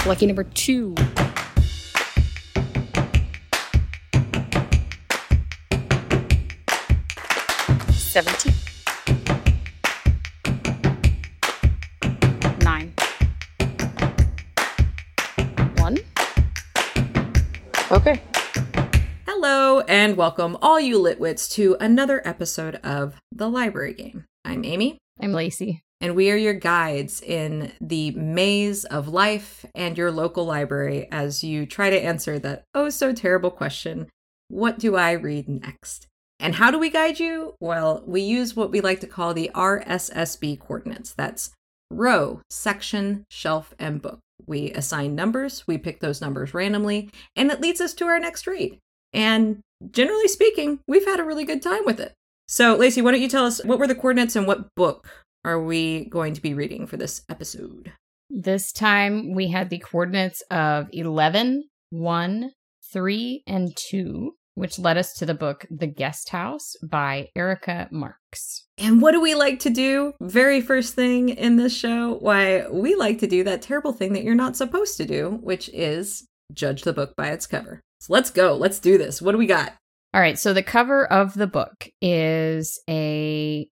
Lucky number 2. $17. 9. 1. Okay. Hello and welcome all you litwits to another episode of The Library Game. I'm Amy. I'm Lacey. And we are your guides in the maze of life and your local library as you try to answer that oh so terrible question, what do I read next? And how do we guide you? Well, we use what we like to call the RSSB coordinates. That's row, section, shelf, and book. We assign numbers, we pick those numbers randomly, and it leads us to our next read. And generally speaking, we've had a really good time with it. So, Lacey, why don't you tell us what were the coordinates and what book are we going to be reading for this episode? This time we had the coordinates of 11, 1, 3, and 2, which led us to the book The Guest House by Erica Marks. And what do we like to do? Very first thing in this show, why we like to do that terrible thing that you're not supposed to do, which is judge the book by its cover. So let's go. Let's do this. What do we got? All right. So the cover of the book is a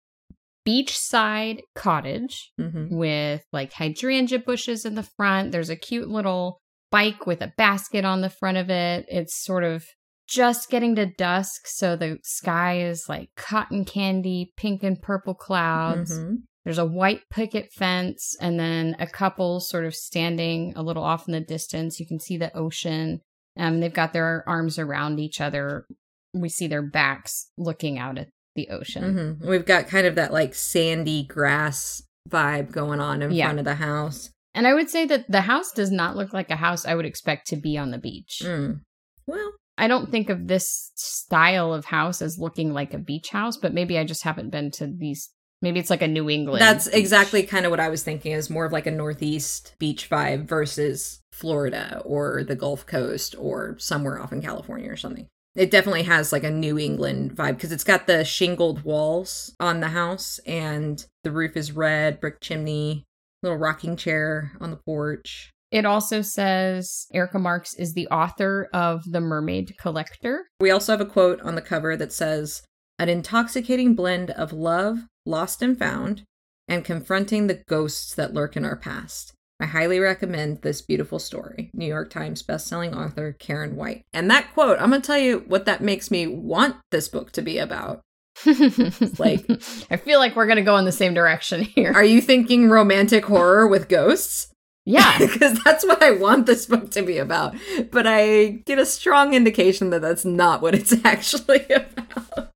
beachside cottage with like hydrangea bushes in the front. There's a cute little bike with a basket on the front of it. It's sort of just getting to dusk, so the sky is like cotton candy, pink and purple clouds. There's a white picket fence, and then a couple sort of standing a little off in the distance. You can see the ocean. They've got their arms around each other. We see their backs looking out at the ocean. We've got kind of that like sandy grass vibe going on in front of the house. And I would say that the house does not look like a house I would expect to be on the beach. Well, I don't think of this style of house as looking like a beach house, but maybe I just haven't been to these. Maybe it's like a New England. That's beach. exactly kind of what I was thinking, is more of like a Northeast beach vibe versus Florida or the Gulf Coast or somewhere off in California or something. It definitely has like a New England vibe because it's got the shingled walls on the house and the roof is red, brick chimney, little rocking chair on the porch. It also says Erica Marks is the author of The Mermaid Collector. We also have a quote on the cover that says, "An intoxicating blend of love, lost and found, and confronting the ghosts that lurk in our past. I highly recommend this beautiful story." New York Times bestselling author Karen White. And that quote, I'm going to tell you what that makes me want this book to be about. Like, I feel like we're going to go in the same direction here. Are you thinking romantic horror with ghosts? Yeah. Because that's what I want this book to be about. But I get a strong indication that that's not what it's actually about.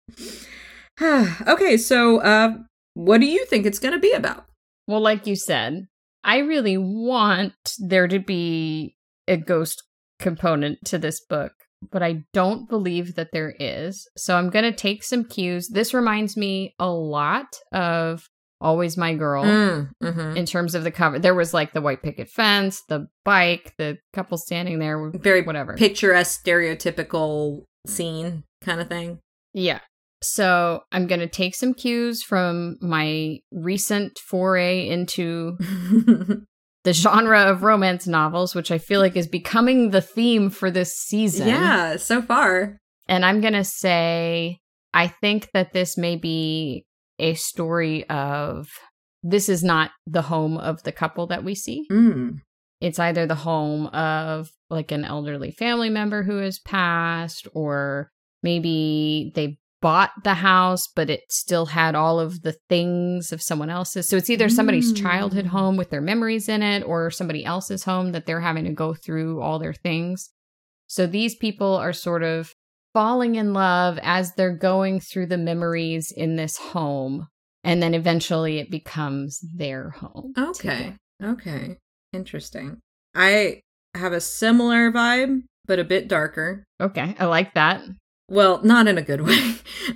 Okay, so what do you think it's going to be about? Well, like you said, I really want there to be a ghost component to this book, but I don't believe that there is. So I'm going to take some cues. This reminds me a lot of Always My Girl in terms of the cover. There was like the white picket fence, the bike, the couple standing there. Very whatever. Picturesque, stereotypical scene kind of thing. Yeah. So I'm going to take some cues from my recent foray into the genre of romance novels, which I feel like is becoming the theme for this season. Yeah, so far. And I'm going to say, I think that this may be a story of, this is not the home of the couple that we see. It's either the home of like an elderly family member who has passed, or maybe they bought the house, but it still had all of the things of someone else's. So it's either somebody's childhood home with their memories in it, or somebody else's home that they're having to go through all their things. So these people are sort of falling in love as they're going through the memories in this home. And then eventually it becomes their home. Okay. Okay. Interesting. I have a similar vibe, but a bit darker. Okay. I like that. Well, not in a good way.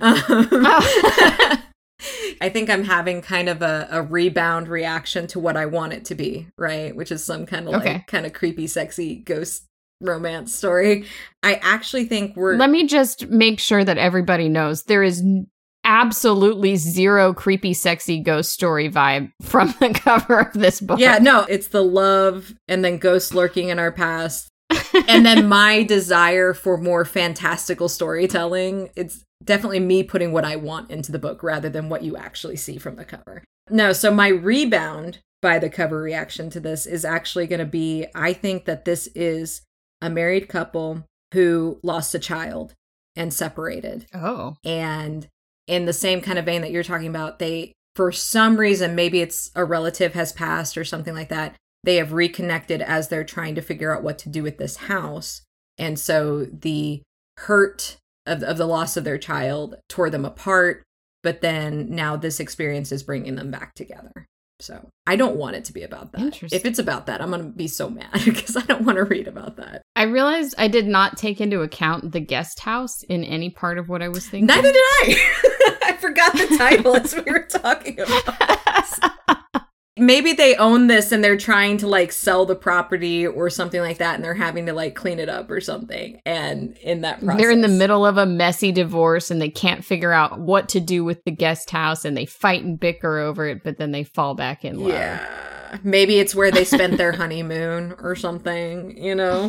I think I'm having kind of a rebound reaction to what I want it to be, right? Which is some kind of like kind of creepy, sexy ghost romance story. I actually think Let me just make sure that everybody knows there is absolutely zero creepy, sexy ghost story vibe from the cover of this book. Yeah, no, it's the love and then ghosts lurking in our past. And then my desire for more fantastical storytelling. It's definitely me putting what I want into the book rather than what you actually see from the cover. No, so my rebound by the cover reaction to this is actually going to be, I think that this is a married couple who lost a child and separated. Oh. And in the same kind of vein that you're talking about, they, for some reason, maybe it's a relative has passed or something like that, they have reconnected as they're trying to figure out what to do with this house. And so the hurt of the loss of their child tore them apart, but then now this experience is bringing them back together. So I don't want it to be about that. If it's about that, I'm going to be so mad because I don't want to read about that. I realized I did not take into account the guest house in any part of what I was thinking. Neither did I. I forgot the title as we were talking about. Maybe they own this and they're trying to like sell the property or something like that, and they're having to like clean it up or something. And in that process, they're in the middle of a messy divorce and they can't figure out what to do with the guest house, and they fight and bicker over it, but then they fall back in love. Yeah. Maybe it's where they spent their honeymoon or something, you know?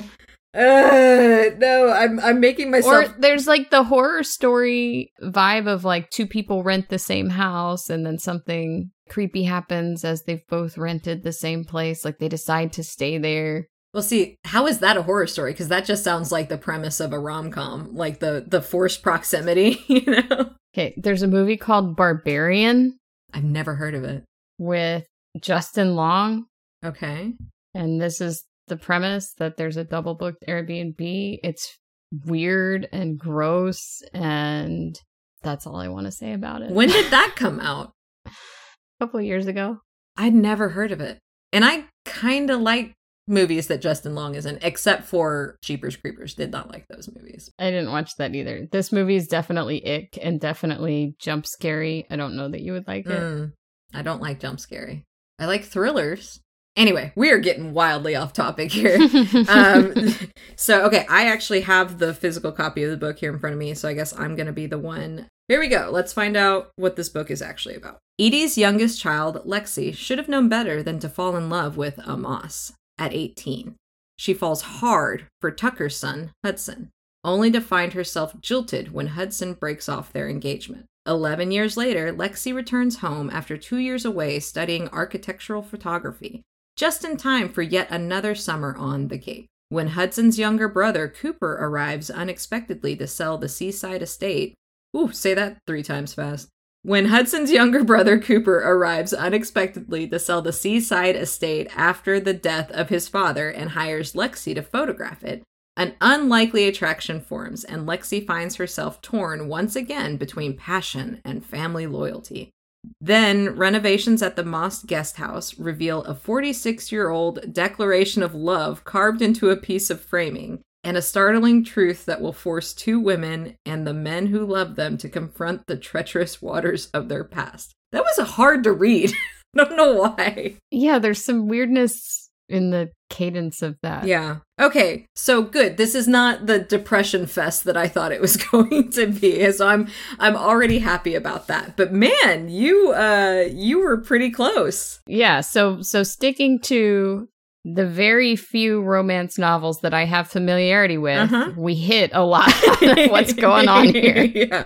No, I'm making myself. Or there's like the horror story vibe of like two people rent the same house and then something creepy happens as they've both rented the same place. Like they decide to stay there. Well, see, how is that a horror story? Because that just sounds like the premise of a rom-com, like the forced proximity, you know? Okay, there's a movie called Barbarian. I've never heard of it. With Justin Long. Okay. And this is the premise that there's a double booked Airbnb. It's weird and gross, and that's all I want to say about it. When did that come out? A couple of years ago. I'd never heard of it. And I kind of like movies that Justin Long is in, except for Jeepers Creepers. Did not like those movies. I didn't watch that either. This movie is definitely ick and definitely jump scary. I don't know that you would like it. I don't like jump scary. I like thrillers. Anyway, we are getting wildly off topic here. Okay, I actually have the physical copy of the book here in front of me, so I guess I'm going to be the one. Here we go. Let's find out what this book is actually about. Edie's youngest child, Lexi, should have known better than to fall in love with Amos at 18. She falls hard for Tucker's son, Hudson, only to find herself jilted when Hudson breaks off their engagement. 11 years later, Lexi returns home after 2 years away studying architectural photography, just in time for yet another summer on the Cape. When Hudson's younger brother, Cooper, arrives unexpectedly to sell the seaside estate. Ooh, say that 3 times fast. When Hudson's younger brother, Cooper, arrives unexpectedly to sell the seaside estate after the death of his father and hires Lexi to photograph it, an unlikely attraction forms, and Lexi finds herself torn once again between passion and family loyalty. Then, renovations at the Moss Guest House reveal a 46-year-old declaration of love carved into a piece of framing, and a startling truth that will force 2 women and the men who love them to confront the treacherous waters of their past. That was hard to read. I don't know why. Yeah, there's some weirdness in the cadence of that. Yeah. Okay, so good. This is not the depression fest that I thought it was going to be. So I'm already happy about that. But man, you were pretty close. Yeah, so sticking to the very few romance novels that I have familiarity with, we hit a lot of what's going on here. Yeah.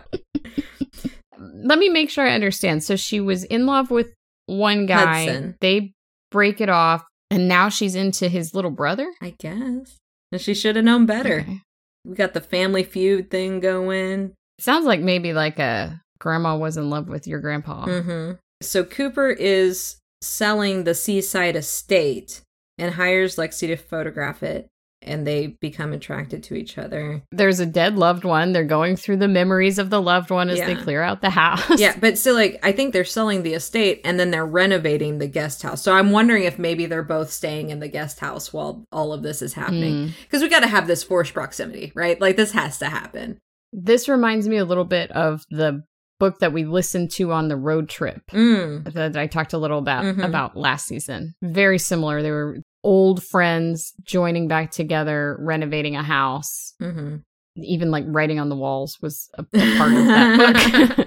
Let me make sure I understand. So she was in love with one guy. Hudson. They break it off. And now she's into his little brother? I guess. And she should have known better. Okay. We got the Family Feud thing going. Sounds like maybe like a grandma was in love with your grandpa. Mm-hmm. So Cooper is selling the seaside estate and hires Lexi to photograph it. And they become attracted to each other. There's a dead loved one. They're going through the memories of the loved one as they clear out the house. Yeah, but still, like, I think they're selling the estate and then they're renovating the guest house. So I'm wondering if maybe they're both staying in the guest house while all of this is happening. Because we got to have this forced proximity, right? Like, this has to happen. This reminds me a little bit of the book that we listened to on the road trip that I talked a little about last season. Very similar. They were old friends joining back together, renovating a house. Even like writing on the walls was a part of that book.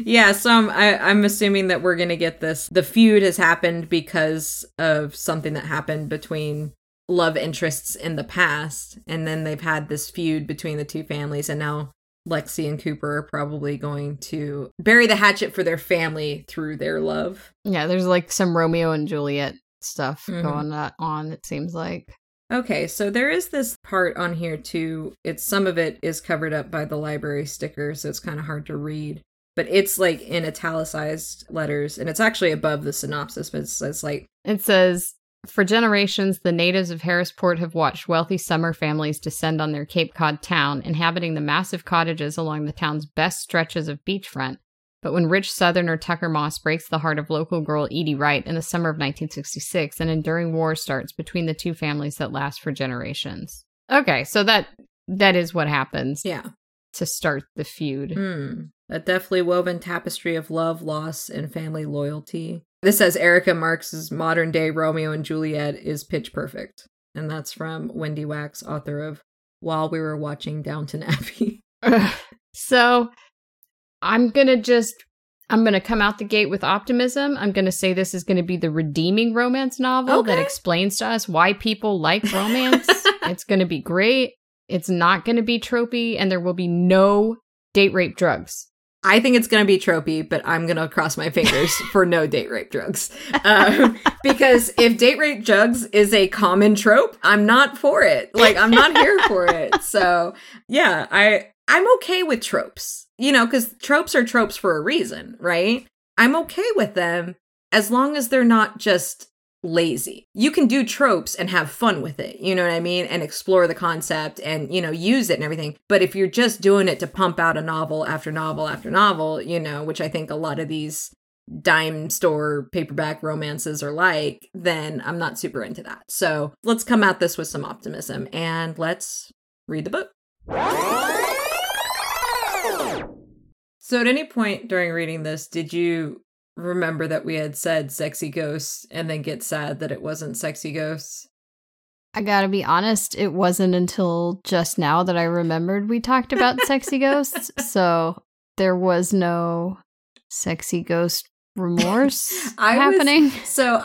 Yeah, so I'm assuming that we're going to get this. The feud has happened because of something that happened between love interests in the past. And then they've had this feud between the two families. And now Lexi and Cooper are probably going to bury the hatchet for their family through their love. Yeah, there's like some Romeo and Juliet stuff going on, it seems like. Okay, so there is this part on here too. Some of it is covered up by the library sticker, so it's kind of hard to read. But it's like in italicized letters, and it's actually above the synopsis, but it says, for generations, the natives of Harrisport have watched wealthy summer families descend on their Cape Cod town, inhabiting the massive cottages along the town's best stretches of beachfront. But when rich Southerner Tucker Moss breaks the heart of local girl Edie Wright in the summer of 1966, an enduring war starts between the two families that lasts for generations. Okay, so that is what happens. Yeah. To start the feud. A deftly woven tapestry of love, loss, and family loyalty. This says Erica Marks's modern-day Romeo and Juliet is pitch perfect. And that's from Wendy Wax, author of While We Were Watching Downton Abbey. So I'm going to come out the gate with optimism. I'm going to say this is going to be the redeeming romance novel that explains to us why people like romance. It's going to be great. It's not going to be tropey, and there will be no date rape drugs. I think it's going to be tropey, but I'm going to cross my fingers for no date rape drugs. Because if date rape drugs is a common trope, I'm not for it. Like, I'm not here for it. So, yeah, I'm okay with tropes, because tropes are tropes for a reason, right? I'm okay with them as long as they're not just lazy. You can do tropes and have fun with it, you know what I mean? And explore the concept and, use it and everything. But if you're just doing it to pump out a novel after novel after novel, which I think a lot of these dime store paperback romances are like, then I'm not super into that. So let's come at this with some optimism and let's read the book. So at any point during reading this, did you remember that we had said sexy ghosts and then get sad that it wasn't sexy ghosts? I gotta be honest, it wasn't until just now that I remembered we talked about sexy ghosts, so there was no sexy ghost remorse happening.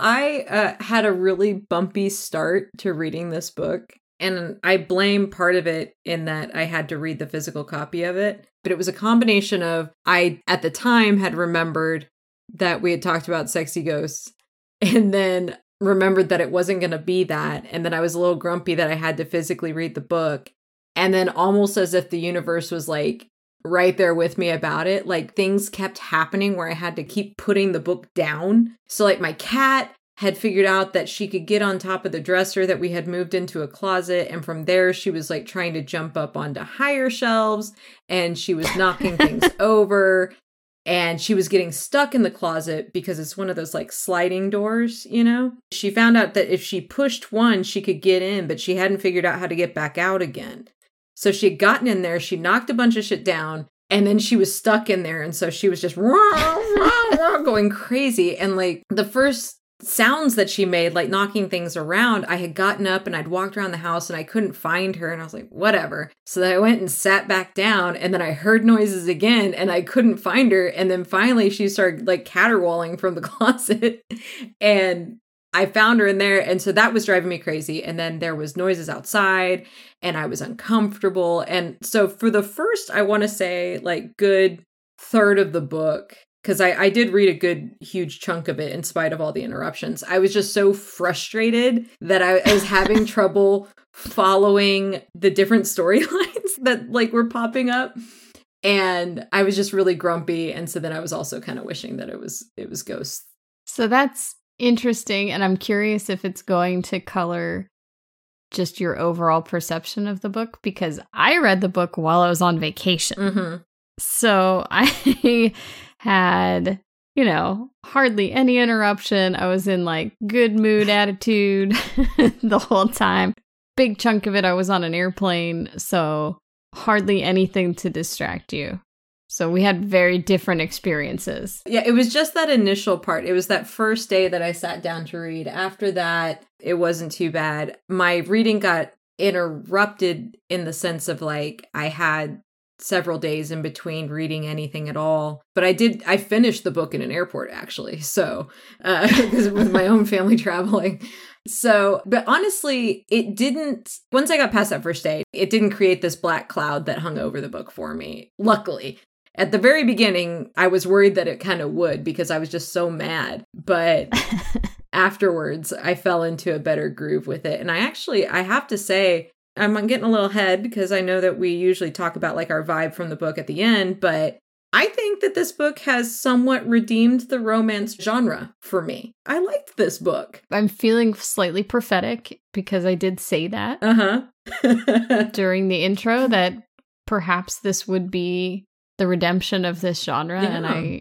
I had a really bumpy start to reading this book, and I blame part of it in that I had to read the physical copy of it, but it was a combination of, I at the time had remembered that we had talked about sexy ghosts and then remembered that it wasn't going to be that. And then I was a little grumpy that I had to physically read the book. And then almost as if the universe was like right there with me about it, like things kept happening where I had to keep putting the book down. So like my cat had figured out that she could get on top of the dresser that we had moved into a closet. And from there, she was like trying to jump up onto higher shelves and she was knocking things over. And she was getting stuck in the closet because it's one of those like sliding doors, She found out that if she pushed one, she could get in, but she hadn't figured out how to get back out again. So she had gotten in there, she knocked a bunch of shit down, and then she was stuck in there. And so she was just going crazy. And like the first sounds that she made, like knocking things around, I had gotten up and I'd walked around the house and I couldn't find her. And I was like, whatever. So then I went and sat back down and then I heard noises again and I couldn't find her. And then finally she started like caterwauling from the closet and I found her in there. And so that was driving me crazy. And then there was noises outside and I was uncomfortable. And so for the first, I want to say like good third of the book, because I did read a good, huge chunk of it in spite of all the interruptions. I was just so frustrated that I was having trouble following the different storylines that like were popping up. And I was just really grumpy. And so then I was also kind of wishing that it was ghosts. So that's interesting. And I'm curious if it's going to color just your overall perception of the book, because I read the book while I was on vacation. Mm-hmm. So I had, hardly any interruption. I was in like good mood attitude the whole time. Big chunk of it, I was on an airplane. So hardly anything to distract you. So we had very different experiences. Yeah, it was just that initial part. It was that first day that I sat down to read. After that, it wasn't too bad. My reading got interrupted in the sense of like I had several days in between reading anything at all. But I finished the book in an airport, actually. So, because with my own family traveling. So, but honestly, once I got past that first day, it didn't create this black cloud that hung over the book for me. Luckily. At the very beginning, I was worried that it kind of would because I was just so mad. But afterwards, I fell into a better groove with it. And I have to say, I'm getting a little ahead because I know that we usually talk about like our vibe from the book at the end. But I think that this book has somewhat redeemed the romance genre for me. I liked this book. I'm feeling slightly prophetic because I did say that during the intro that perhaps this would be the redemption of this genre, and I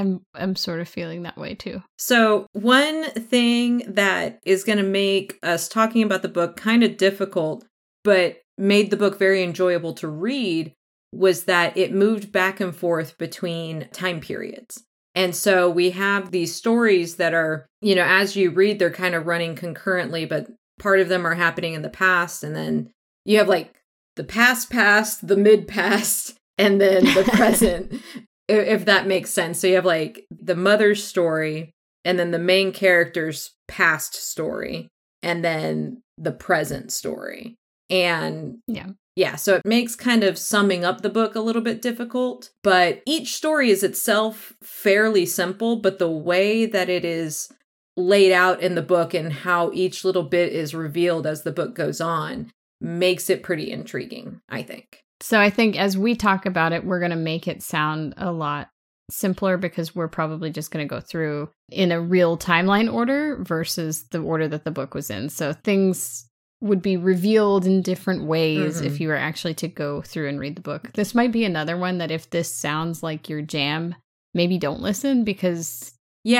am sort of feeling that way too. So one thing that is going to make us talking about the book kind of difficult, but made the book very enjoyable to read, was that it moved back and forth between time periods. And so we have these stories that are, as you read, they're kind of running concurrently, but part of them are happening in the past. And then you have like the past, the mid-past, and then the present, if that makes sense. So you have like the mother's story, and then the main character's past story, and then the present story. And yeah, so it makes kind of summing up the book a little bit difficult, but each story is itself fairly simple, but the way that it is laid out in the book and how each little bit is revealed as the book goes on makes it pretty intriguing, I think. So I think as we talk about it, we're going to make it sound a lot simpler because we're probably just going to go through in a real timeline order versus the order that the book was in. So things would be revealed in different ways if you were actually to go through and read the book. This might be another one that if this sounds like your jam, maybe don't listen because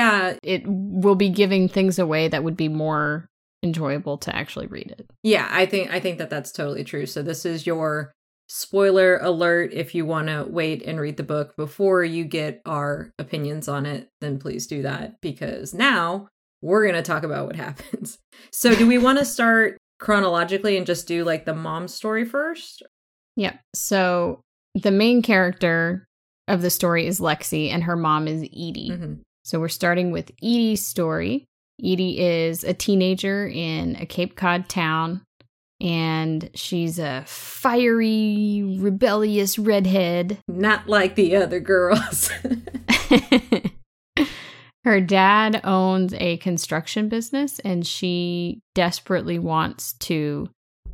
it will be giving things away that would be more enjoyable to actually read it. Yeah, I think that that's totally true. So this is your spoiler alert. If you want to wait and read the book before you get our opinions on it, then please do that, because now we're going to talk about what happens. So do we want to start chronologically and just do like the mom story first? Yeah. So the main character of the story is Lexi and her mom is Edie. So we're starting with Edie's story. Edie is a teenager in a Cape Cod town, and she's a fiery, rebellious redhead. Not like the other girls. Her dad owns a construction business, and she desperately wants to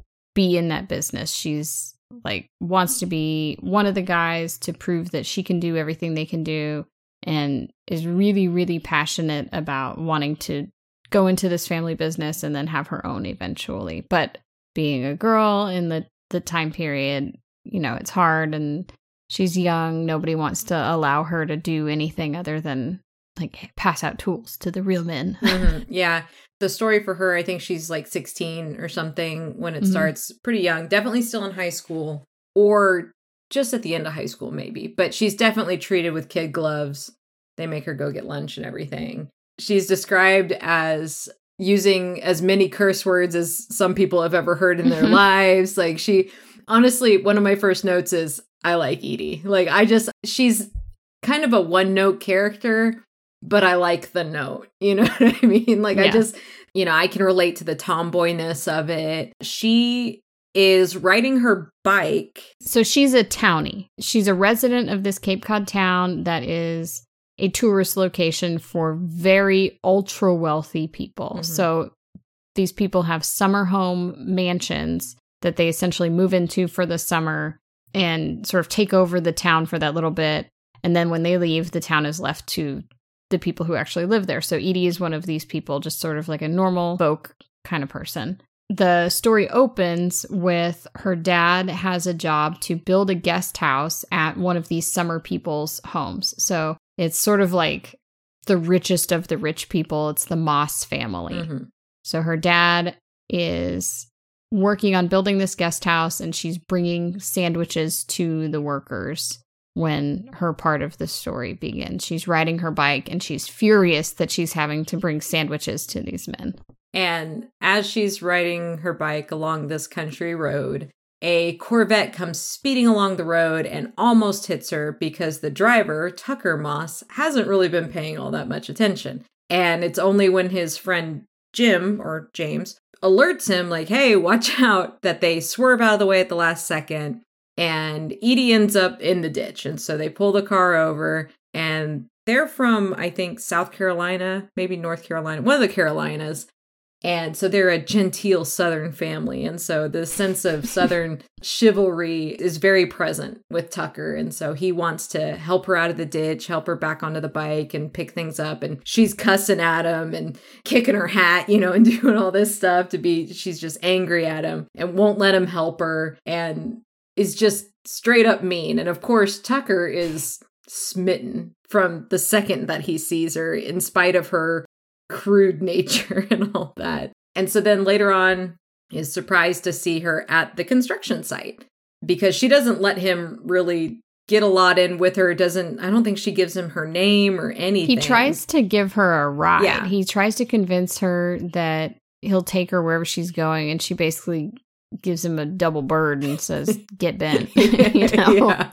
be in that business. She's like, wants to be one of the guys to prove that she can do everything they can do, and is really, really passionate about wanting to go into this family business and then have her own eventually. But being a girl in the time period, it's hard, and she's young. Nobody wants to allow her to do anything other than like pass out tools to the real men. Yeah. The story for her, I think she's like 16 or something when it starts, pretty young, definitely still in high school or just at the end of high school, maybe, but she's definitely treated with kid gloves. They make her go get lunch and everything. She's described as using as many curse words as some people have ever heard in their lives. Like honestly, one of my first notes is, I like Edie. Like she's kind of a one note character, but I like the note, you know what I mean? Like, yeah. I can relate to the tomboyness of it. She is riding her bike. So she's a townie. She's a resident of this Cape Cod town that is a tourist location for very ultra wealthy people. So these people have summer home mansions that they essentially move into for the summer and sort of take over the town for that little bit. And then when they leave, the town is left to the people who actually live there. So Edie is one of these people, just sort of like a normal folk kind of person. The story opens with her dad has a job to build a guest house at one of these summer people's homes. So it's sort of like the richest of the rich people. It's the Moss family. So her dad is working on building this guest house, and she's bringing sandwiches to the workers when her part of the story begins. She's riding her bike, and she's furious that she's having to bring sandwiches to these men. And as she's riding her bike along this country road, a Corvette comes speeding along the road and almost hits her because the driver, Tucker Moss, hasn't really been paying all that much attention. And it's only when his friend Jim, or James, alerts him like, hey, watch out, that they swerve out of the way at the last second. And Edie ends up in the ditch. And so they pull the car over, and they're from, I think, South Carolina, maybe North Carolina, one of the Carolinas. And so they're a genteel Southern family. And so the sense of Southern chivalry is very present with Tucker. And so he wants to help her out of the ditch, help her back onto the bike and pick things up. And she's cussing at him and kicking her hat, and doing all this stuff she's just angry at him and won't let him help her and is just straight up mean. And of course, Tucker is smitten from the second that he sees her, in spite of her crude nature and all that. And so then later on is surprised to see her at the construction site because she doesn't let him really get a lot in with her. I don't think she gives him her name or anything. He tries to give her a ride. Yeah. He tries to convince her that he'll take her wherever she's going, and she basically gives him a double bird and says, get bent. Yeah.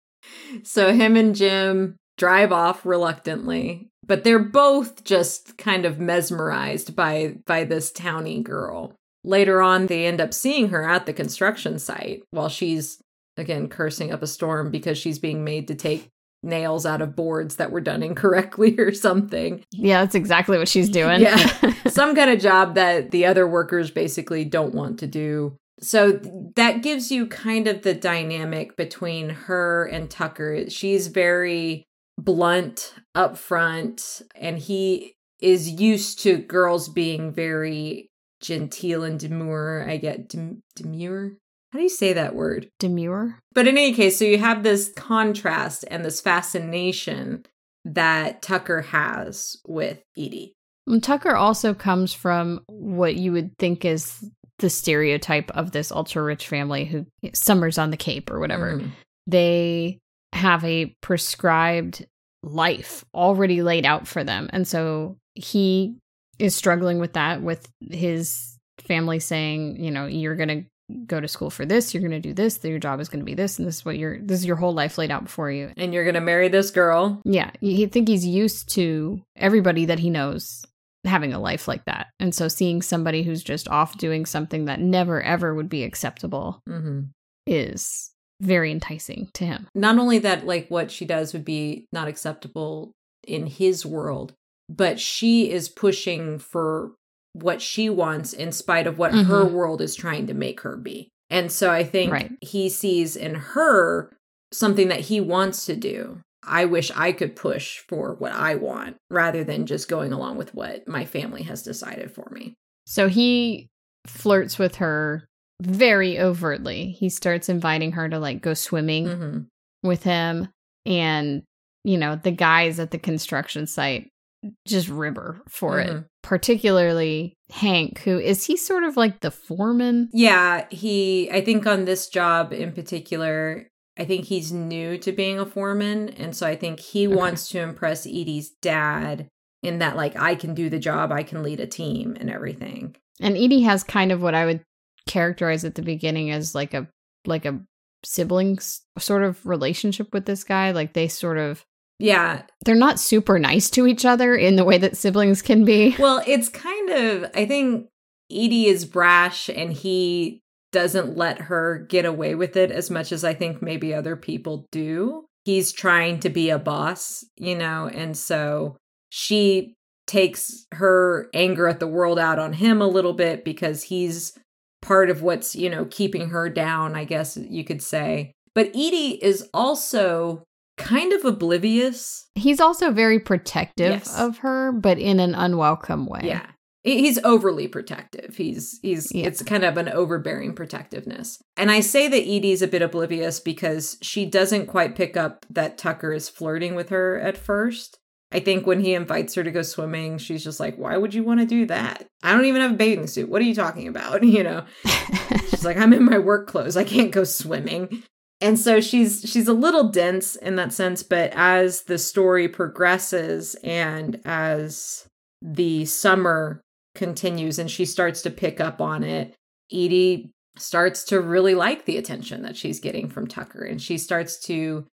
So him and Jim drive off reluctantly, but they're both just kind of mesmerized by this townie girl. Later on, they end up seeing her at the construction site while she's, again, cursing up a storm because she's being made to take nails out of boards that were done incorrectly or something. Yeah, that's exactly what she's doing. Yeah, some kind of job that the other workers basically don't want to do. So that gives you kind of the dynamic between her and Tucker. She's very blunt, upfront, and he is used to girls being very genteel and demure. I get demure? How do you say that word? Demure? But in any case, so you have this contrast and this fascination that Tucker has with Edie. Tucker also comes from what you would think is the stereotype of this ultra-rich family who summers on the Cape or whatever. They have a prescribed life already laid out for them. And so he is struggling with that, with his family saying, you're going to go to school for this, you're going to do this, your job is going to be this, and this is your whole life laid out before you. And you're going to marry this girl. Yeah. You think he's used to everybody that he knows having a life like that. And so seeing somebody who's just off doing something that never, ever would be acceptable is very enticing to him. Not only that, like, what she does would be not acceptable in his world, but she is pushing for what she wants in spite of what her world is trying to make her be. And so I think he sees in her something that he wants to do. I wish I could push for what I want rather than just going along with what my family has decided for me. So he flirts with her very overtly. He starts inviting her to go swimming with him. And, the guys at the construction site just rib her for it. Particularly Hank, who is he sort of like the foreman? Yeah, I think on this job in particular, I think he's new to being a foreman. And so I think he wants to impress Edie's dad in that, I can do the job, I can lead a team and everything. And Edie has kind of what I would characterize at the beginning as like a siblings sort of relationship with this guy. They sort of, they're not super nice to each other in the way that siblings can be. Well, it's kind of, I think Edie is brash and he doesn't let her get away with it as much as I think maybe other people do. He's trying to be a boss, and so she takes her anger at the world out on him a little bit because he's part of what's, keeping her down, I guess you could say. But Edie is also kind of oblivious. He's also very protective of her, but in an unwelcome way. Yeah. He's overly protective. It's kind of an overbearing protectiveness. And I say that Edie's a bit oblivious because she doesn't quite pick up that Tucker is flirting with her at first. I think when he invites her to go swimming, she's just like, why would you want to do that? I don't even have a bathing suit. What are you talking about? She's like, I'm in my work clothes. I can't go swimming. And so she's a little dense in that sense. But as the story progresses and as the summer continues and she starts to pick up on it, Edie starts to really like the attention that she's getting from Tucker. And she starts to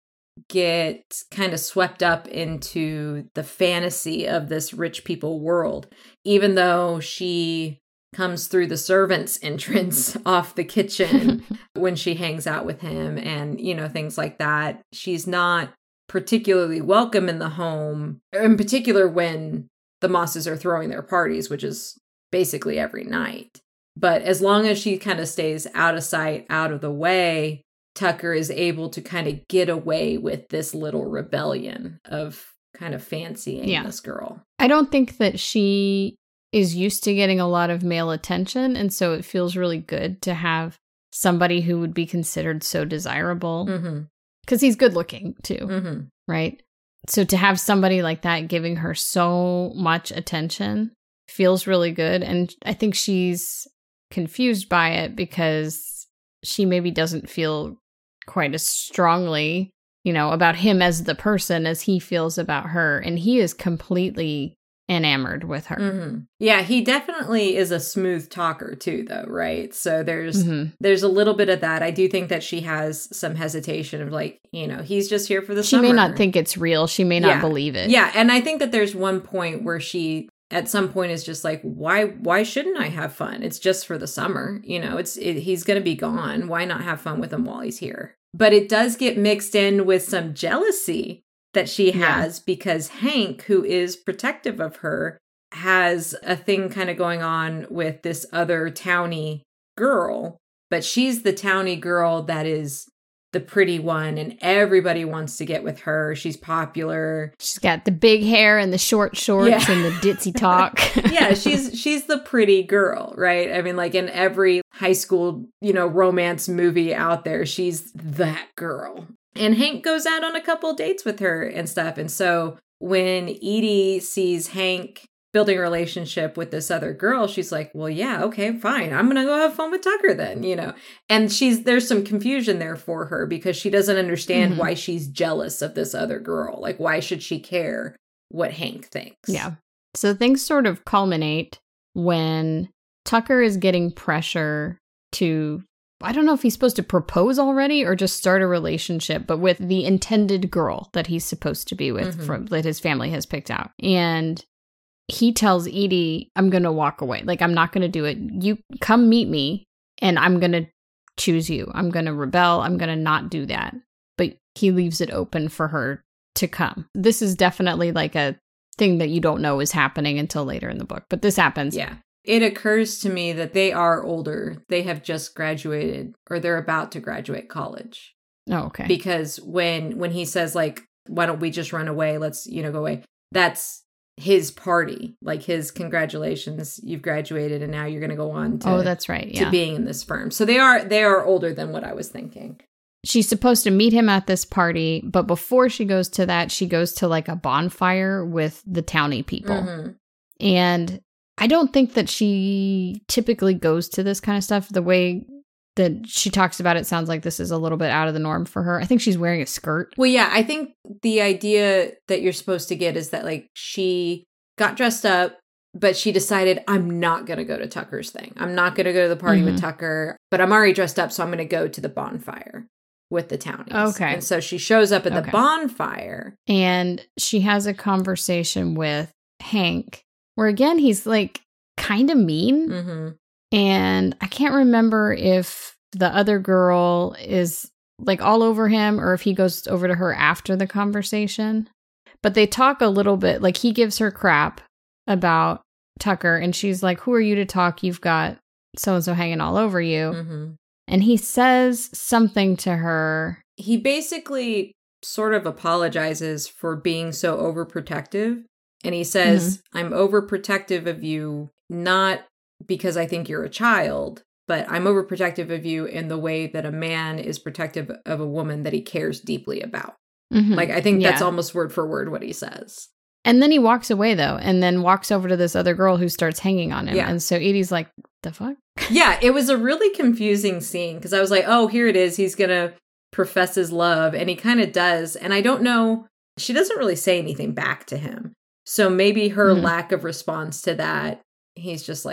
get kind of swept up into the fantasy of this rich people world, even though she comes through the servants' entrance off the kitchen when she hangs out with him and, things like that. She's not particularly welcome in the home, in particular when the Mosses are throwing their parties, which is basically every night. But as long as she kind of stays out of sight, out of the way, Tucker is able to kind of get away with this little rebellion of kind of fancying this girl. I don't think that she is used to getting a lot of male attention, and so it feels really good to have somebody who would be considered so desirable. Because he's good looking too, right? So to have somebody like that giving her so much attention feels really good. And I think she's confused by it because she maybe doesn't feel quite as strongly, about him as the person as he feels about her. And he is completely enamored with her. Yeah, he definitely is a smooth talker too, though, right? So there's a little bit of that. I do think that she has some hesitation of like, he's just here for the summer. She may not think it's real. She may not believe it. Yeah, and I think that there's one point where she at some point is just like, why shouldn't I have fun? It's just for the summer. He's going to be gone. Why not have fun with him while he's here? But it does get mixed in with some jealousy that she has because Hank, who is protective of her, has a thing kind of going on with this other townie girl, but she's the townie girl that is the pretty one and everybody wants to get with her. She's popular. She's got the big hair and the short shorts and the ditzy talk. Yeah, she's the pretty girl, right? I mean, like in every high school, romance movie out there, she's that girl. And Hank goes out on a couple dates with her and stuff. And so when Edie sees Hank building a relationship with this other girl, she's like, well, yeah, okay, fine. I'm going to go have fun with Tucker then, And there's some confusion there for her because she doesn't understand why she's jealous of this other girl. Like, why should she care what Hank thinks? Yeah. So things sort of culminate when Tucker is getting pressure to, I don't know if he's supposed to propose already or just start a relationship, but with the intended girl that he's supposed to be with that his family has picked out. And he tells Edie, I'm going to walk away. Like, I'm not going to do it. You come meet me and I'm going to choose you. I'm going to rebel. I'm going to not do that. But he leaves it open for her to come. This is definitely like a thing that you don't know is happening until later in the book. But this happens. Yeah. It occurs to me that they are older. They have just graduated or they're about to graduate college. Oh, okay. Because when he says like, why don't we just run away? Let's, go away. That's his party, like his congratulations, you've graduated and now you're going to go on to, that's right. Yeah. to being in this firm. So they are older than what I was thinking. She's supposed to meet him at this party, but before she goes to that, she goes to like a bonfire with the townie people. And I don't think that she typically goes to this kind of stuff. The way that she talks about it sounds like this is a little bit out of the norm for her. I think she's wearing a skirt. Well, yeah, I think the idea that you're supposed to get is that like she got dressed up, but she decided, I'm not going to go to Tucker's thing. I'm not going to go to the party with Tucker, but I'm already dressed up, so I'm going to go to the bonfire with the townies. Okay. And so she shows up at the bonfire. And she has a conversation with Hank, where again, he's like kind of mean. And I can't remember if the other girl is like all over him or if he goes over to her after the conversation. But they talk a little bit, like he gives her crap about Tucker and she's like, who are you to talk? You've got so-and-so hanging all over you. And he says something to her. He basically sort of apologizes for being so overprotective. And he says, I'm overprotective of you, not because I think you're a child, but I'm overprotective of you in the way that a man is protective of a woman that he cares deeply about. Like, I think that's almost word for word what he says. And then he walks away, though, and then walks over to this other girl who starts hanging on him. Yeah. And so Edie's like, the fuck? Yeah, it was a really confusing scene because I was like, oh, here it is. He's going to profess his love. And he kind of does. And I don't know. She doesn't really say anything back to him. So maybe her lack of response to that, he's just like,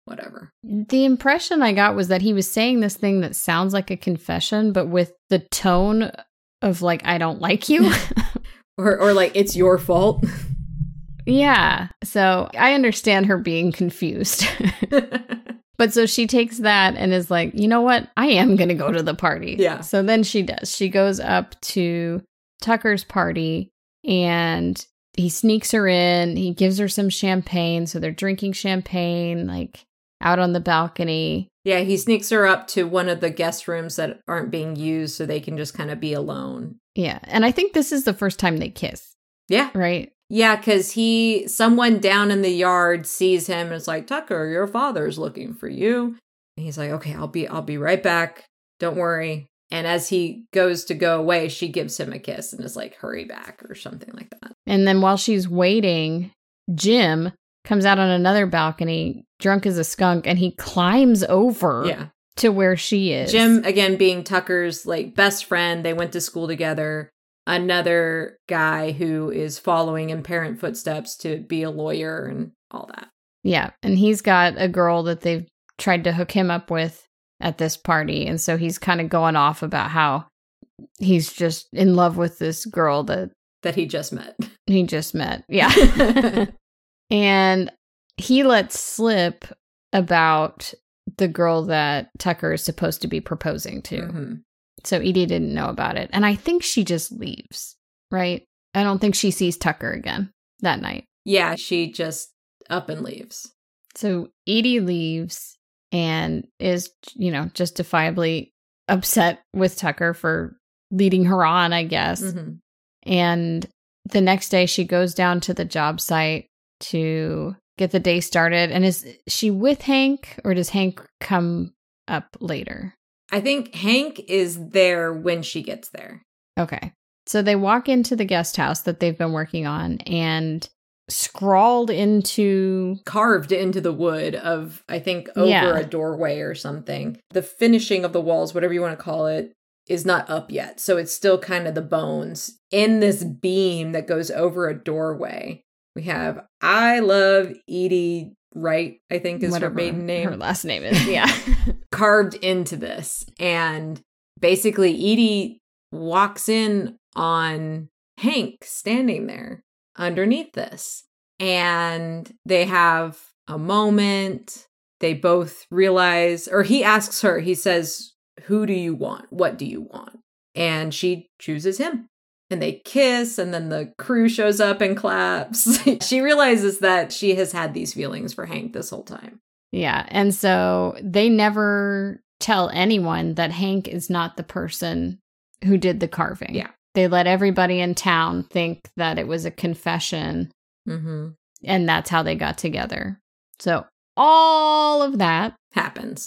whatever. The impression I got was that he was saying this thing that sounds like a confession, but with the tone of like, I don't like you. or like, it's your fault. Yeah. So I understand her being confused. But so she takes that and is like, you know what? I am going to go to the party. Yeah. So then she does. She goes up to Tucker's party and he sneaks her in. He gives her some champagne. So they're drinking champagne, like out on the balcony. Yeah, he sneaks her up to one of the guest rooms that aren't being used so they can just kind of be alone. Yeah. And I think this is the first time they kiss. Yeah. Right? Yeah, because someone down in the yard sees him and is like, Tucker, your father's looking for you. And he's like, okay, I'll be right back. Don't worry. And as he goes to go away, she gives him a kiss and is like, hurry back or something like that. And then while she's waiting, Jim comes out on another balcony, drunk as a skunk, and he climbs over to where she is. Jim, again, being Tucker's like best friend. They went to school together. Another guy who is following in parent footsteps to be a lawyer and all that. Yeah. And he's got a girl that they've tried to hook him up with at this party. And so he's kind of going off about how he's just in love with this girl that he just met. He just met. Yeah. And he lets slip about the girl that Tucker is supposed to be proposing to. Mm-hmm. So Edie didn't know about it. And I think she just leaves, right? I don't think she sees Tucker again that night. Yeah, she just up and leaves. So Edie leaves and is, justifiably upset with Tucker for leading her on, I guess. Mm-hmm. And the next day she goes down to the job site to get the day started. And is she with Hank, or does Hank come up later? I think Hank is there when she gets there. Okay. So they walk into the guest house that they've been working on, and carved into the wood of, I think, over a doorway or something. The finishing of the walls, whatever you want to call it, is not up yet. So it's still kind of the bones in this beam that goes over a doorway. We have, I love Edie Wright, I think is her maiden name. Her last name is, yeah. Carved into this. And basically Edie walks in on Hank standing there underneath this. And they have a moment. They both realize, or he asks her, he says, who do you want? What do you want? And she chooses him. And they kiss, and then the crew shows up and claps. She realizes that she has had these feelings for Hank this whole time. Yeah, and so they never tell anyone that Hank is not the person who did the carving. Yeah. They let everybody in town think that it was a confession, and that's how they got together. So all of that happens.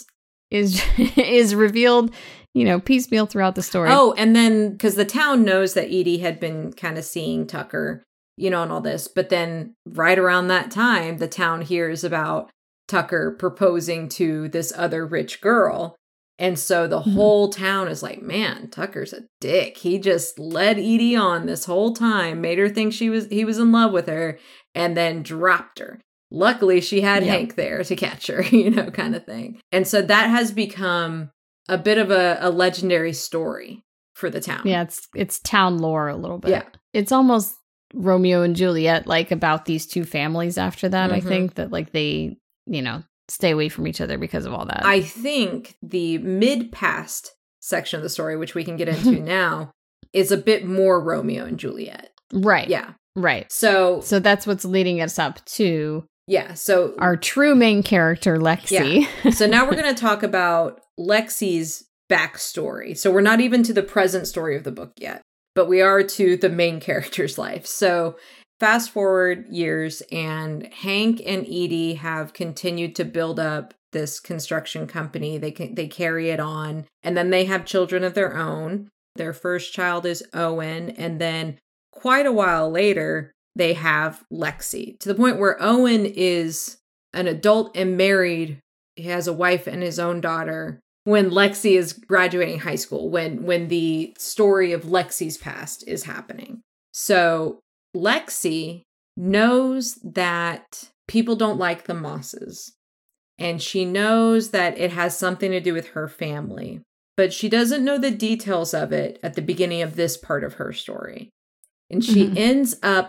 Is revealed, piecemeal throughout the story. Oh, and then, because the town knows that Edie had been kind of seeing Tucker, and all this. But then right around that time, the town hears about Tucker proposing to this other rich girl. And so the whole town is like, man, Tucker's a dick. He just led Edie on this whole time, made her think he was in love with her, and then dropped her. Luckily, she had Hank there to catch her, kind of thing. And so that has become a bit of a legendary story for the town. Yeah, it's town lore a little bit. Yeah. It's almost Romeo and Juliet, like about these two families after that, I think, that like they, stay away from each other because of all that. I think the mid-past section of the story, which we can get into now, is a bit more Romeo and Juliet. Right. Yeah. Right. So that's what's leading us up to so our true main character, Lexi. Yeah. So now we're going to talk about Lexi's backstory. So we're not even to the present story of the book yet, but we are to the main character's life. So fast forward years, and Hank and Edie have continued to build up this construction company. They carry it on, and then they have children of their own. Their first child is Owen, and then quite a while later, they have Lexi, to the point where Owen is an adult and married. He has a wife and his own daughter when Lexi is graduating high school, when the story of Lexi's past is happening. So Lexi knows that people don't like the Mosses. and she knows that it has something to do with her family, but she doesn't know the details of it at the beginning of this part of her story. And she ends up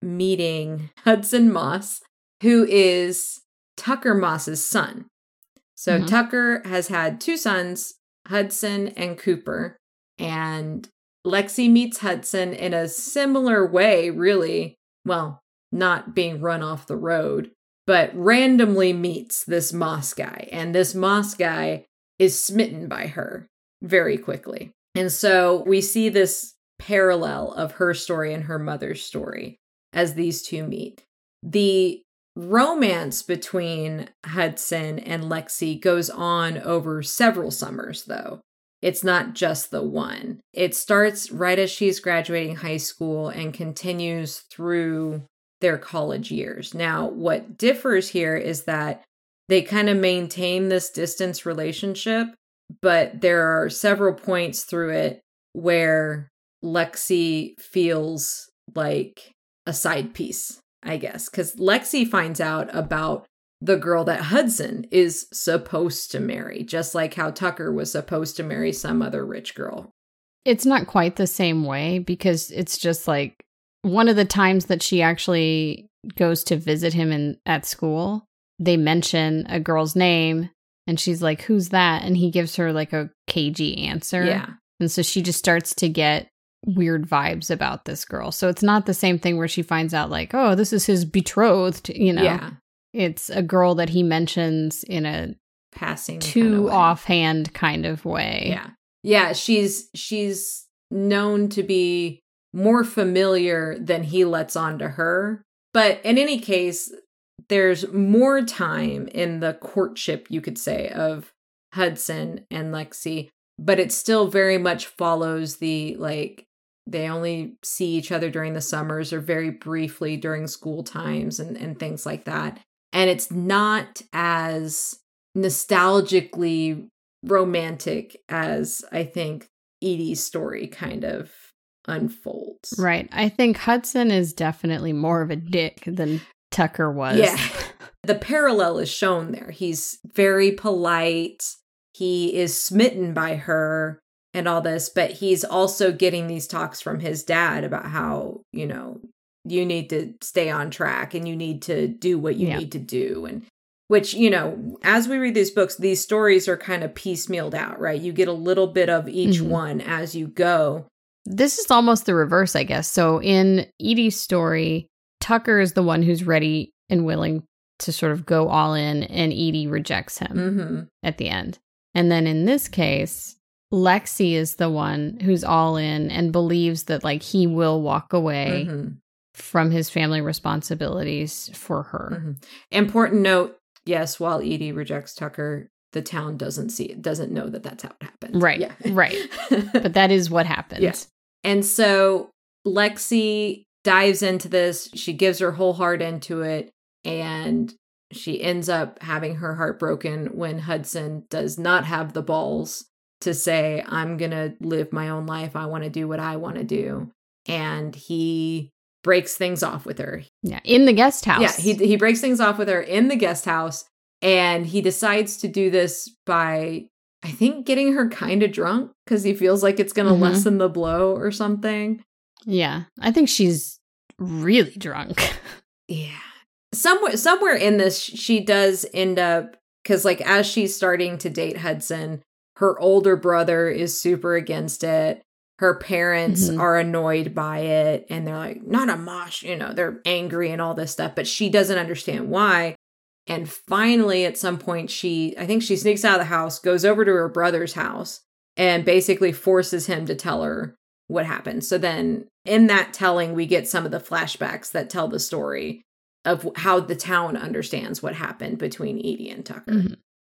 meeting Hudson Moss, who is Tucker Moss's son. So Tucker has had 2 sons, Hudson and Cooper, and Lexi meets Hudson in a similar way, really. Well, not being run off the road, but randomly meets this Moss guy. And this Moss guy is smitten by her very quickly. And so we see this parallel of her story and her mother's story as these two meet. The romance between Hudson and Lexi goes on over several summers, though. It's not just the one. It starts right as she's graduating high school and continues through their college years. Now, what differs here is that they kind of maintain this distance relationship, but there are several points through it where Lexi feels like a side piece, I guess, because Lexi finds out about the girl that Hudson is supposed to marry, just like how Tucker was supposed to marry some other rich girl. It's not quite the same way, because it's just like one of the times that she actually goes to visit him at school, they mention a girl's name and she's like, "Who's that?" And he gives her like a cagey answer. Yeah. And so she just starts to get weird vibes about this girl. So it's not the same thing where she finds out like, oh, this is his betrothed, you know. Yeah. It's a girl that he mentions in a passing too offhand kind of way. Yeah. Yeah, she's known to be more familiar than he lets on to her. But in any case, there's more time in the courtship, you could say, of Hudson and Lexi, but it still very much follows the, like, they only see each other during the summers or very briefly during school times and things like that. And it's not as nostalgically romantic as I think Edie's story kind of unfolds. Right. I think Hudson is definitely more of a dick than Tucker was. Yeah. The parallel is shown there. He's very polite. He is smitten by her and all this, but he's also getting these talks from his dad about how, you know, you need to stay on track and you need to do what you need to do. And which, you know, as we read these books, these stories are kind of piecemealed out, right? You get a little bit of each one as you go. This is almost the reverse, I guess. So in Edie's story, Tucker is the one who's ready and willing to sort of go all in, and Edie rejects him at the end. And then in this case, Lexi is the one who's all in and believes that, like, he will walk away from his family responsibilities for her. Important note, yes, while Edie rejects Tucker, the town doesn't know that that's how it happened. Right, yeah. Right. But that is what happened. Yeah. And so Lexi dives into this. She gives her whole heart into it. And she ends up having her heart broken when Hudson does not have the balls to say, I'm going to live my own life. I want to do what I want to do. And he breaks things off with her. Yeah, in the guest house. Yeah, he breaks things off with her in the guest house. And he decides to do this by, I think, getting her kind of drunk because he feels like it's going to lessen the blow or something. Yeah, I think she's really drunk. Yeah. Somewhere in this, she does end up, because like as she's starting to date Hudson, her older brother is super against it. Her parents are annoyed by it. And they're like, not a mosh, you know, they're angry and all this stuff. But she doesn't understand why. And finally, at some point, I think she sneaks out of the house, goes over to her brother's house, and basically forces him to tell her what happened. So then in that telling, we get some of the flashbacks that tell the story of how the town understands what happened between Edie and Tucker.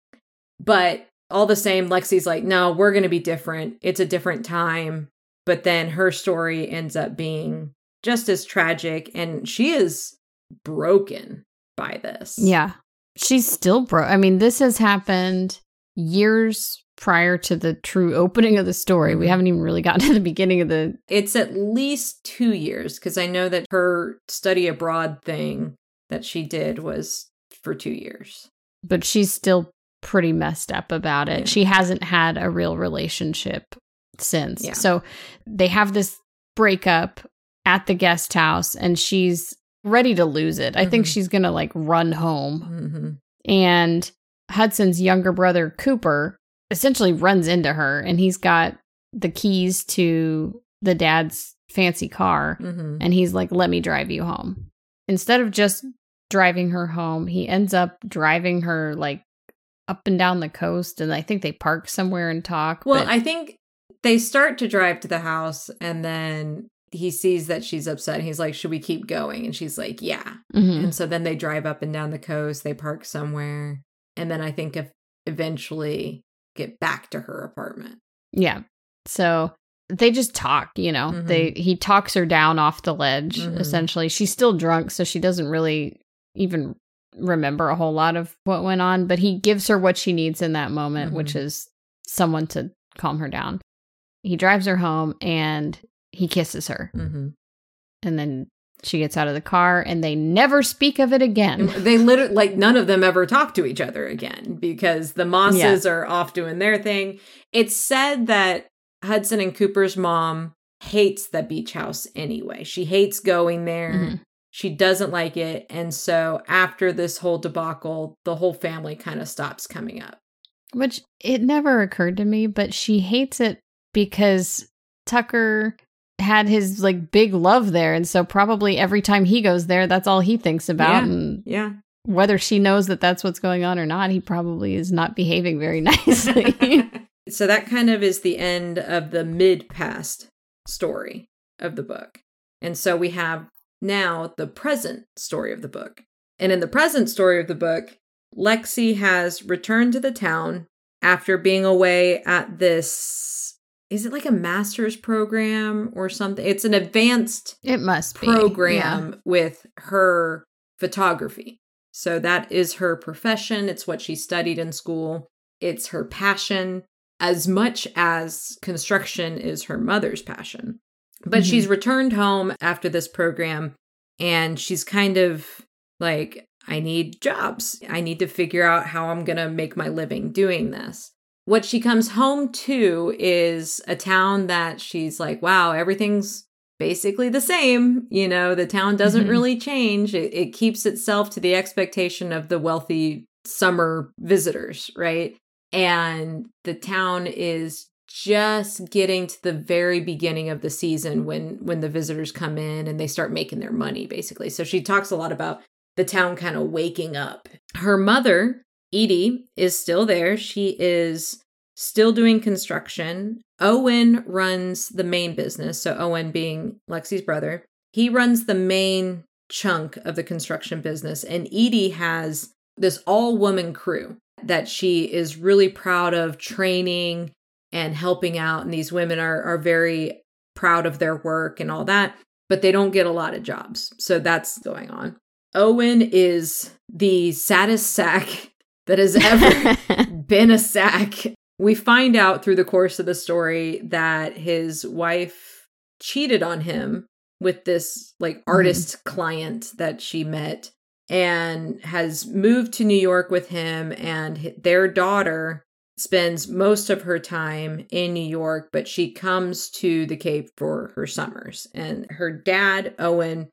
But all the same, Lexi's like, no, we're going to be different. It's a different time. But then her story ends up being just as tragic. And she is broken by this. Yeah. She's still broke. I mean, this has happened years prior to the true opening of the story. We haven't even really gotten to the beginning of the... It's at least 2 years, because I know that her study abroad thing that she did was for 2 years. but she's still pretty messed up about it. Yeah. She hasn't had a real relationship since. Yeah. So they have this breakup at the guest house, and she's ready to lose it. I think she's going to like run home. And Hudson's younger brother, Cooper, essentially runs into her, and he's got the keys to the dad's fancy car. And he's like, let me drive you home. Instead of just driving her home, he ends up driving her like up and down the coast. And I think they park somewhere and talk. Well, I think they start to drive to the house, and then he sees that she's upset. He's like, should we keep going? And she's like, yeah. And so then they drive up and down the coast. They park somewhere. And then I think eventually get back to her apartment. Yeah. So they just talk, you know. He talks her down off the ledge, essentially. She's still drunk, so she doesn't really even remember a whole lot of what went on. But he gives her what she needs in that moment, which is someone to calm her down. He drives her home, and he kisses her. And then she gets out of the car, and they never speak of it again. They literally, like, none of them ever talk to each other again because the Mosses are off doing their thing. It's said that Hudson and Cooper's mom hates the beach house anyway. She hates going there. She doesn't like it. And so after this whole debacle, the whole family kind of stops coming up. Which it never occurred to me, but she hates it because Tucker had his like big love there, and so probably every time he goes there, that's all he thinks about. And whether she knows that that's what's going on or not, he probably is not behaving very nicely. So that kind of is the end of the mid-past story of the book. And so we have now the present story of the book. And in the present story of the book, Lexi has returned to the town after being away at this, is it like a master's program or something? It's an advanced program with her photography. So that is her profession. It's what she studied in school. It's her passion, as much as construction is her mother's passion. But she's returned home after this program, and she's kind of like, I need jobs. I need to figure out how I'm going to make my living doing this. What she comes home to is a town that she's like, wow, everything's basically the same. You know, the town doesn't really change. It keeps itself to the expectation of the wealthy summer visitors, right? And the town is just getting to the very beginning of the season when the visitors come in and they start making their money, basically. So she talks a lot about the town kind of waking up. Her mother, Edie, is still there. She is still doing construction. Owen runs the main business. So Owen being Lexi's brother, he runs the main chunk of the construction business. And Edie has this all-woman crew that she is really proud of training and helping out. And these women are very proud of their work and all that, but they don't get a lot of jobs. So that's going on. Owen is the saddest sack that has ever been a sack. We find out through the course of the story that his wife cheated on him with this like artist client that she met and has moved to New York with him, and their daughter spends most of her time in New York, but she comes to the Cape for her summers. And her dad, Owen,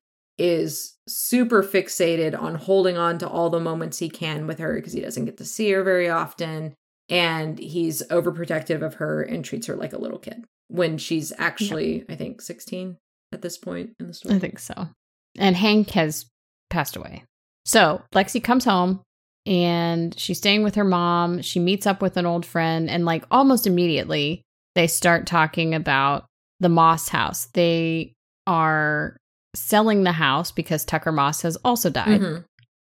is super fixated on holding on to all the moments he can with her because he doesn't get to see her very often. And he's overprotective of her and treats her like a little kid when she's actually, I think, 16 at this point in the story. I think so. And Hank has passed away. So Lexi comes home and she's staying with her mom. She meets up with an old friend, and like almost immediately they start talking about the Moss house. They are selling the house because Tucker Moss has also died.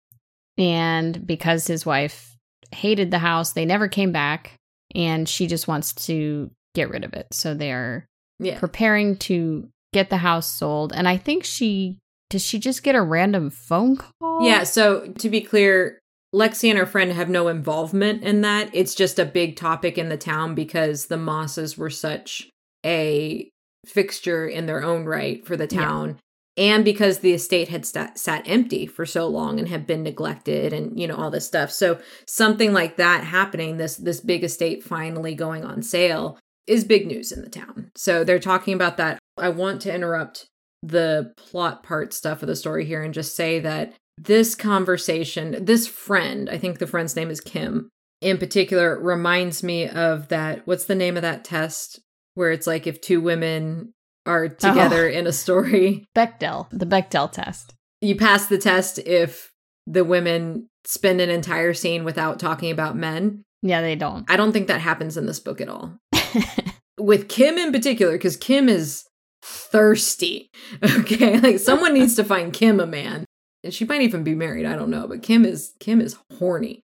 And because his wife hated the house, they never came back, and she just wants to get rid of it. So they're preparing to get the house sold. And I think does she just get a random phone call? Yeah, so to be clear, Lexi and her friend have no involvement in that. It's just a big topic in the town because the Mosses were such a fixture in their own right for the town. and because the estate had sat empty for so long and had been neglected and, you know, all this stuff. So something like that happening, this big estate finally going on sale, is big news in the town. So they're talking about that. I want to interrupt the plot part stuff of the story here and just say that this conversation, this friend, I think the friend's name is Kim, in particular, reminds me of that, what's the name of that test where it's like if two women are together in a story? The Bechdel test. You pass the test if the women spend an entire scene without talking about men. Yeah, they don't. I don't think that happens in this book at all. With Kim in particular, because Kim is thirsty. Okay, like someone needs to find Kim a man. And she might even be married, I don't know, but Kim is horny.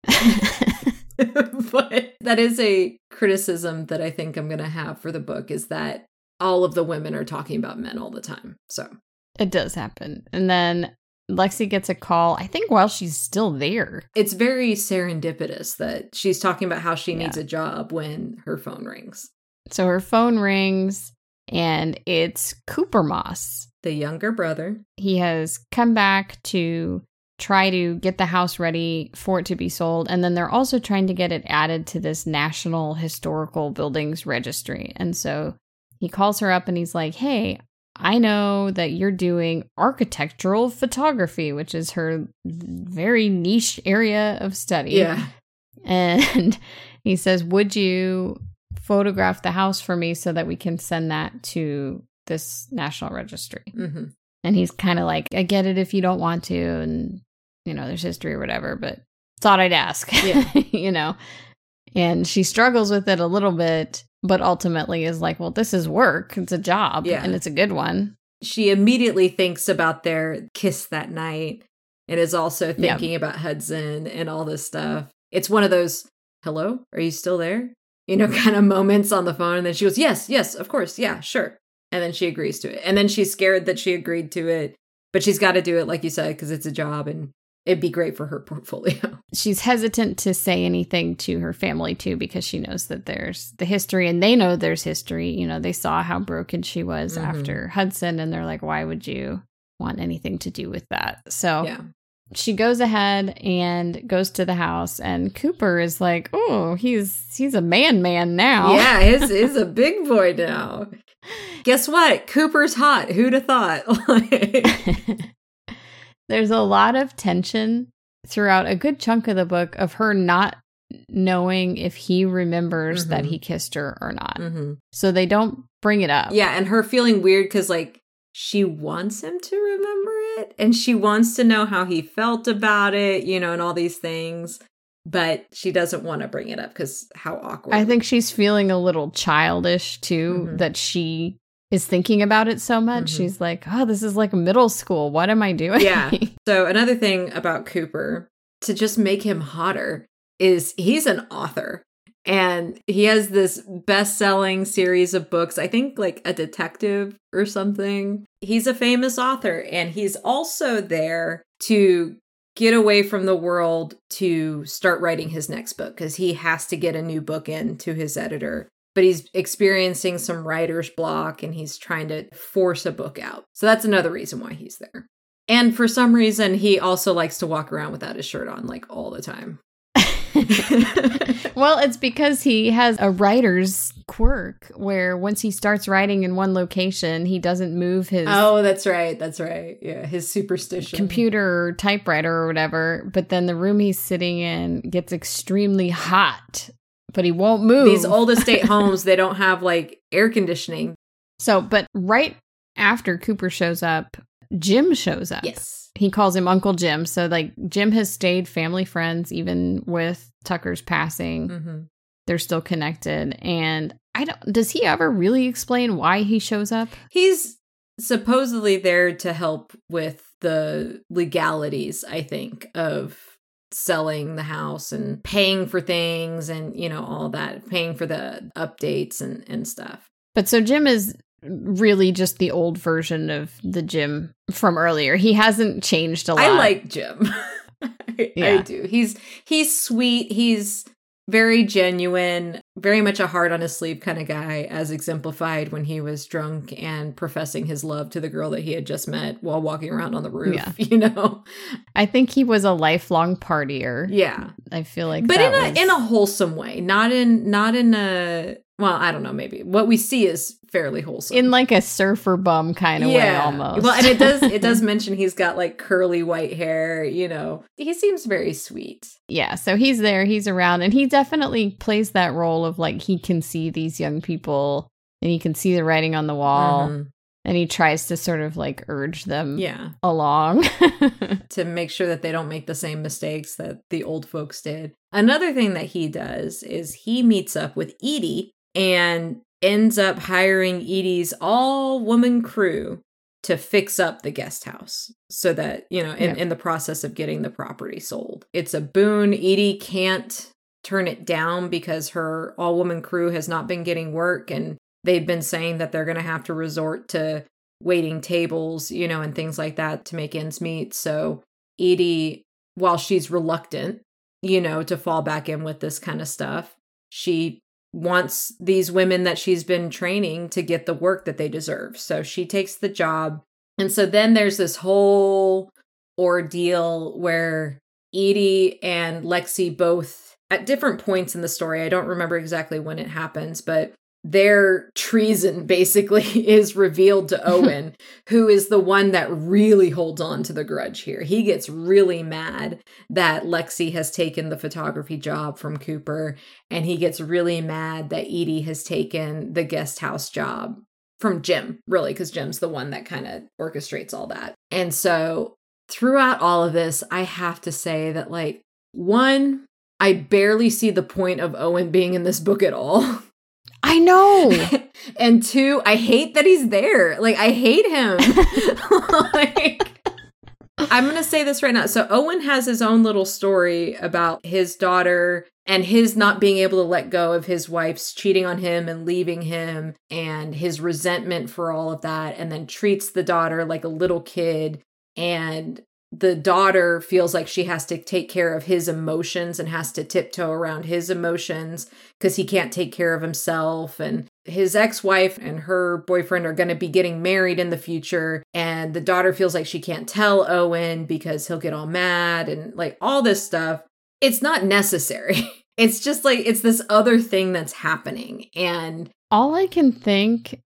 But that is a criticism that I think I'm going to have for the book, is that all of the women are talking about men all the time. So it does happen. And then Lexi gets a call, I think while she's still there. It's very serendipitous that she's talking about how she needs a job when her phone rings. So her phone rings and it's Cooper Moss, the younger brother. He has come back to try to get the house ready for it to be sold. And then they're also trying to get it added to this National Historical Buildings Registry. And so he calls her up and he's like, hey, I know that you're doing architectural photography, which is her very niche area of study. Yeah. And he says, would you photograph the house for me so that we can send that to this National Registry? Mm-hmm. And he's kind of like, I get it if you don't want to, and, you know, there's history or whatever, but thought I'd ask. Yeah. You know? And she struggles with it a little bit, but ultimately is like, well, this is work. It's a job. Yeah. And it's a good one. She immediately thinks about their kiss that night and is also thinking about Hudson and all this stuff. It's one of those, hello, are you still there? You know, kind of moments on the phone. And then she goes, yes, of course. Yeah, sure. And then she agrees to it. And then she's scared that she agreed to it, but she's got to do it, like you said, because it's a job and it'd be great for her portfolio. She's hesitant to say anything to her family, too, because she knows that there's the history and they know there's history. You know, they saw how broken she was after Hudson and they're like, why would you want anything to do with that? So she goes ahead and goes to the house and Cooper is like, oh, he's a man now. Yeah, he's a big boy now. Guess what? Cooper's hot. Who'd have thought? There's a lot of tension throughout a good chunk of the book of her not knowing if he remembers that he kissed her or not. Mm-hmm. So they don't bring it up. Yeah, and her feeling weird because, like, she wants him to remember it and she wants to know how he felt about it, you know, and all these things. But she doesn't want to bring it up because how awkward. I think she's feeling a little childish, too, that she is thinking about it so much. She's like, oh, this is like middle school. What am I doing? Yeah. So another thing about Cooper, to just make him hotter, is he's an author. And he has this best-selling series of books, I think like a detective or something. He's a famous author, and he's also there to get away from the world to start writing his next book because he has to get a new book in to his editor. But he's experiencing some writer's block and he's trying to force a book out. So that's another reason why he's there. And for some reason, he also likes to walk around without his shirt on, like all the time. Well, it's because he has a writer's quirk where once he starts writing in one location, he doesn't move his... Oh, that's right. Yeah, his superstition. Computer or typewriter or whatever. But then the room he's sitting in gets extremely hot, but he won't move. These old estate homes, they don't have like air conditioning. So, but right after Cooper shows up, Jim shows up. Yes. He calls him Uncle Jim. So, like, Jim has stayed family friends even with Tucker's passing. Mm-hmm. They're still connected. And does he ever really explain why he shows up? He's supposedly there to help with the legalities, I think, of selling the house and paying for things and, you know, all that, paying for the updates and stuff. But so Jim is really just the old version of the Jim from earlier. He hasn't changed a lot. I like Jim. I do. He's sweet. He's very genuine. very much a heart on his sleeve kind of guy, as exemplified when he was drunk and professing his love to the girl that he had just met while walking around on the roof, you know? I think he was a lifelong partier. Yeah. I feel like but in a wholesome way, not in a, well, I don't know, maybe. What we see is fairly wholesome. In like a surfer bum kind of way almost. Well, and it does mention he's got like curly white hair, you know. He seems very sweet. Yeah, so he's there, he's around, and he definitely plays that role of like he can see these young people and he can see the writing on the wall. Mm-hmm. And he tries to sort of like urge them along to make sure that they don't make the same mistakes that the old folks did. Another thing that he does is he meets up with Edie and ends up hiring Edie's all-woman crew to fix up the guest house so that, you know, in the process of getting the property sold. It's a boon. Edie can't turn it down because her all-woman crew has not been getting work, and they've been saying that they're going to have to resort to waiting tables, you know, and things like that to make ends meet. So Edie, while she's reluctant, you know, to fall back in with this kind of stuff, she wants these women that she's been training to get the work that they deserve. So she takes the job. And so then there's this whole ordeal where Edie and Lexi both, at different points in the story, I don't remember exactly when it happens, but their treason basically is revealed to Owen, who is the one that really holds on to the grudge here. He gets really mad that Lexi has taken the photography job from Cooper, and he gets really mad that Edie has taken the guest house job from Jim, really, because Jim's the one that kind of orchestrates all that. And so throughout all of this, I have to say that, like, one, I barely see the point of Owen being in this book at all. I know. And two, I hate that he's there. Like, I hate him. Like, I'm going to say this right now. So Owen has his own little story about his daughter and his not being able to let go of his wife's cheating on him and leaving him, and his resentment for all of that, and then treats the daughter like a little kid. And the daughter feels like she has to take care of his emotions and has to tiptoe around his emotions because he can't take care of himself. And his ex-wife and her boyfriend are going to be getting married in the future. And the daughter feels like she can't tell Owen because he'll get all mad and like all this stuff. It's not necessary. It's just like, it's this other thing that's happening. And all I can think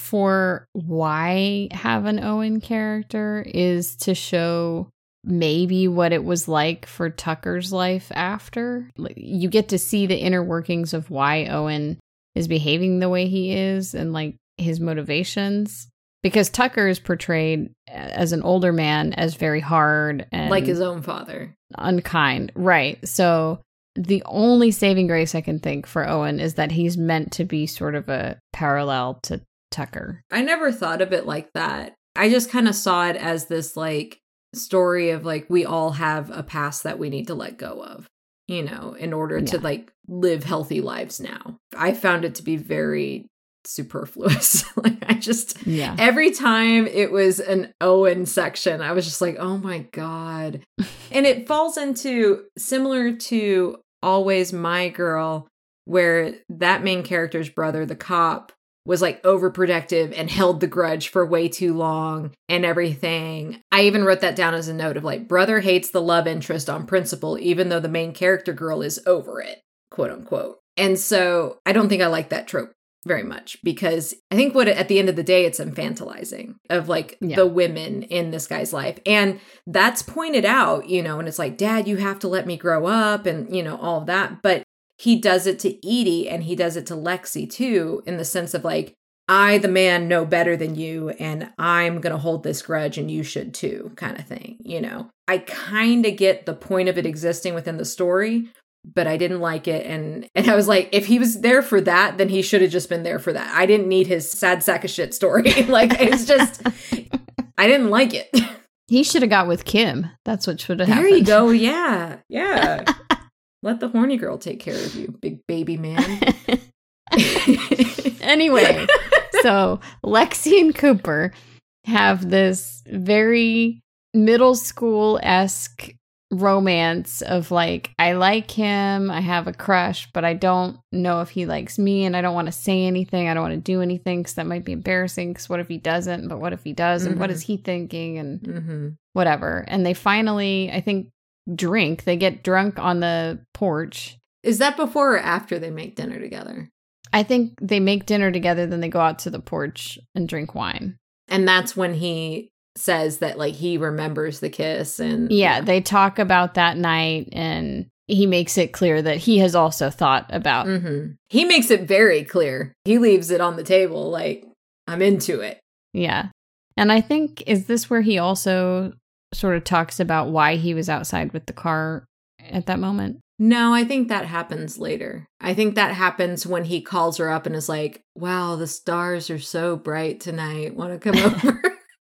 for why have an Owen character is to show maybe what it was like for Tucker's life after. You get to see the inner workings of why Owen is behaving the way he is and like his motivations. Because Tucker is portrayed as an older man as very hard and like his own father. Unkind. Right. So the only saving grace I can think for Owen is that he's meant to be sort of a parallel to Tucker. I never thought of it like that. I just kind of saw it as this like story of like, we all have a past that we need to let go of, you know, in order to like live healthy lives now. I found it to be very superfluous. Like I just, every time it was an Owen section, I was just like, oh my God. And it falls into similar to Always My Girl, where that main character's brother, the cop, was like overprotective and held the grudge for way too long and everything. I even wrote that down as a note of like, brother hates the love interest on principle, even though the main character girl is over it, quote unquote. And so I don't think I like that trope very much, because I think at the end of the day, it's infantilizing of like the women in this guy's life. And that's pointed out, you know, and it's like, Dad, you have to let me grow up and, you know, all of that. But he does it to Edie and he does it to Lexi too, in the sense of like, I, the man, know better than you, and I'm going to hold this grudge and you should too, kind of thing. You know, I kind of get the point of it existing within the story, but I didn't like it. And I was like, if he was there for that, then he should have just been there for that. I didn't need his sad sack of shit story. Like, it's just, I didn't like it. He should have got with Kim. That's what should have happened. There you go. Yeah. Yeah. Let the horny girl take care of you, big baby man. Anyway, so Lexi and Cooper have this very middle school-esque romance of like, I like him, I have a crush, but I don't know if he likes me, and I don't want to say anything, I don't want to do anything because that might be embarrassing, because what if he doesn't, but what if he does, and what is he thinking, and whatever. And they finally, I think, they get drunk on the porch. Is that before or after they make dinner together? I think they make dinner together, then they go out to the porch and drink wine. And that's when he says that, like, he remembers the kiss. And yeah, they talk about that night, and he makes it clear that he has also thought about. He makes it very clear. He leaves it on the table, like, I'm into it. Yeah. And I think, is this where he also sort of talks about why he was outside with the car at that moment? No, I think that happens later. I think that happens when he calls her up and is like, wow, the stars are so bright tonight. Want to come over?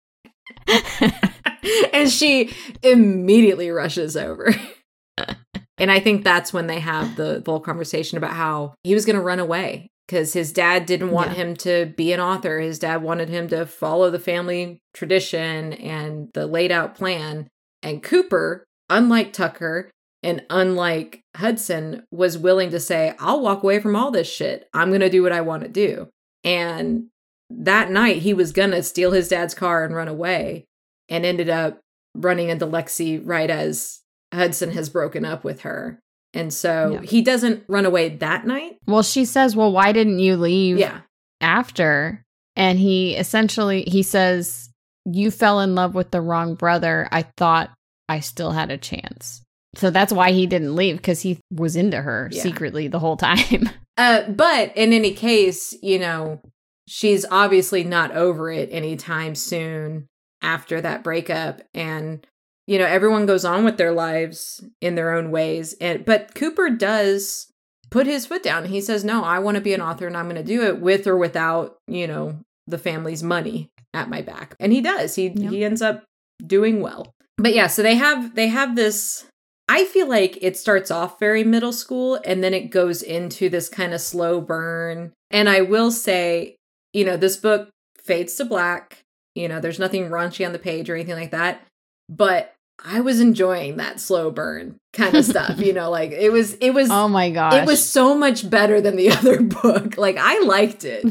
And she immediately rushes over. And I think that's when they have the full conversation about how he was going to run away because his dad didn't want him to be an author. His dad wanted him to follow the family tradition and the laid out plan. And Cooper, unlike Tucker and unlike Hudson, was willing to say, I'll walk away from all this shit. I'm going to do what I want to do. And that night he was going to steal his dad's car and run away, and ended up running into Lexi right as Hudson has broken up with her. And so he doesn't run away that night. Well, she says, well, why didn't you leave after? And he says, you fell in love with the wrong brother. I thought I still had a chance. So that's why he didn't leave, because he was into her secretly the whole time. But in any case, you know, she's obviously not over it anytime soon after that breakup. And, you know, everyone goes on with their lives in their own ways. But Cooper does put his foot down. He says, no, I want to be an author, and I'm going to do it with or without, you know, the family's money at my back. And he does. He ends up doing well. But yeah, so they have this, I feel like it starts off very middle school, and then it goes into this kind of slow burn. And I will say, you know, this book fades to black. You know, there's nothing raunchy on the page or anything like that. But I was enjoying that slow burn kind of stuff. You know, like it was. Oh my gosh. It was so much better than the other book. Like, I liked it.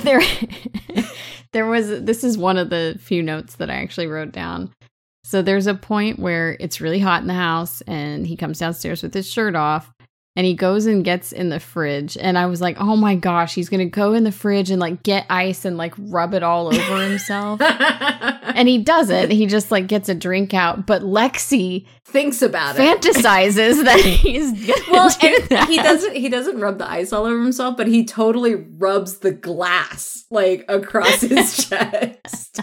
This is one of the few notes that I actually wrote down. So there's a point where it's really hot in the house, and he comes downstairs with his shirt off, and he goes and gets in the fridge. And I was like, oh my gosh, he's going to go in the fridge and like get ice and like rub it all over himself. And he doesn't. He just like gets a drink out. But Lexi thinks about it. Fantasizes that he's going to do that. He doesn't rub the ice all over himself, but he totally rubs the glass like across his chest.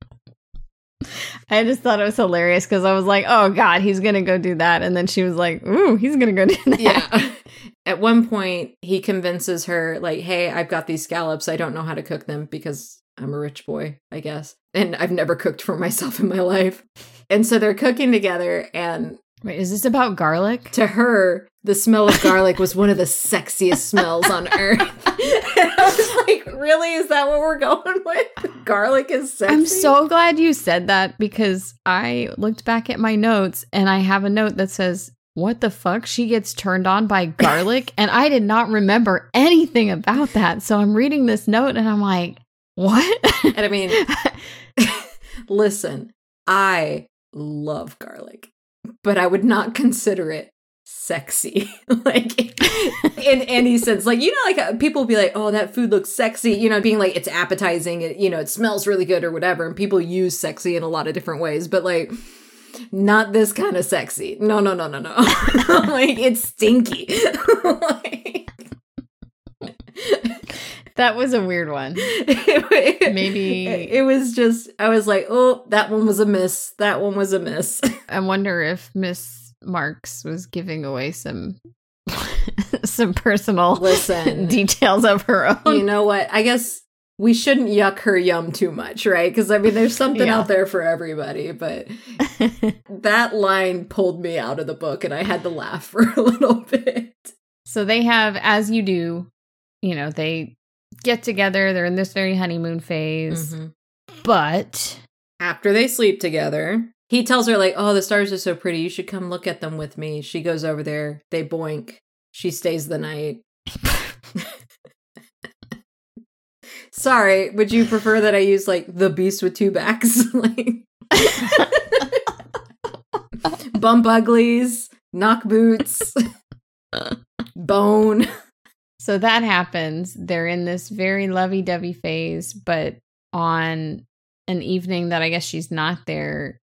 I just thought it was hilarious because I was like, oh God, he's going to go do that. And then she was like, ooh, he's going to go do that. Yeah. At one point, he convinces her, like, hey, I've got these scallops. I don't know how to cook them because I'm a rich boy, I guess. And I've never cooked for myself in my life. And so they're cooking together, and wait, is this about garlic? To her, the smell of garlic was one of the sexiest smells on earth. And I was like, really? Is that what we're going with? Garlic is sexy? I'm so glad you said that, because I looked back at my notes and I have a note that says, what the fuck? She gets turned on by garlic? And I did not remember anything about that. So I'm reading this note and I'm like, what? And I mean, listen, I love garlic, but I would not consider it sexy, like in any sense. Like, you know, like people will be like, oh, that food looks sexy, you know, being like, it's appetizing, it, you know, it smells really good or whatever. And people use sexy in a lot of different ways, but like, not this kind of sexy. No. Like, it's stinky. Like, that was a weird one. Maybe it was just, I was like, oh, that one was a miss. That one was a miss. I wonder if Miss Marks was giving away some personal details of her own. You know what? I guess we shouldn't yuck her yum too much, right? Because I mean, there's something out there for everybody. But that line pulled me out of the book, and I had to laugh for a little bit. So they have, as you do, you know, they get together. They're in this very honeymoon phase. Mm-hmm. But after they sleep together, He tells her, like, oh, the stars are so pretty. You should come look at them with me. She goes over there. They boink. She stays the night. Sorry, would you prefer that I use, like, the beast with two backs? Like, bump uglies, knock boots, bone. So that happens. They're in this very lovey-dovey phase, but on an evening that I guess she's not there,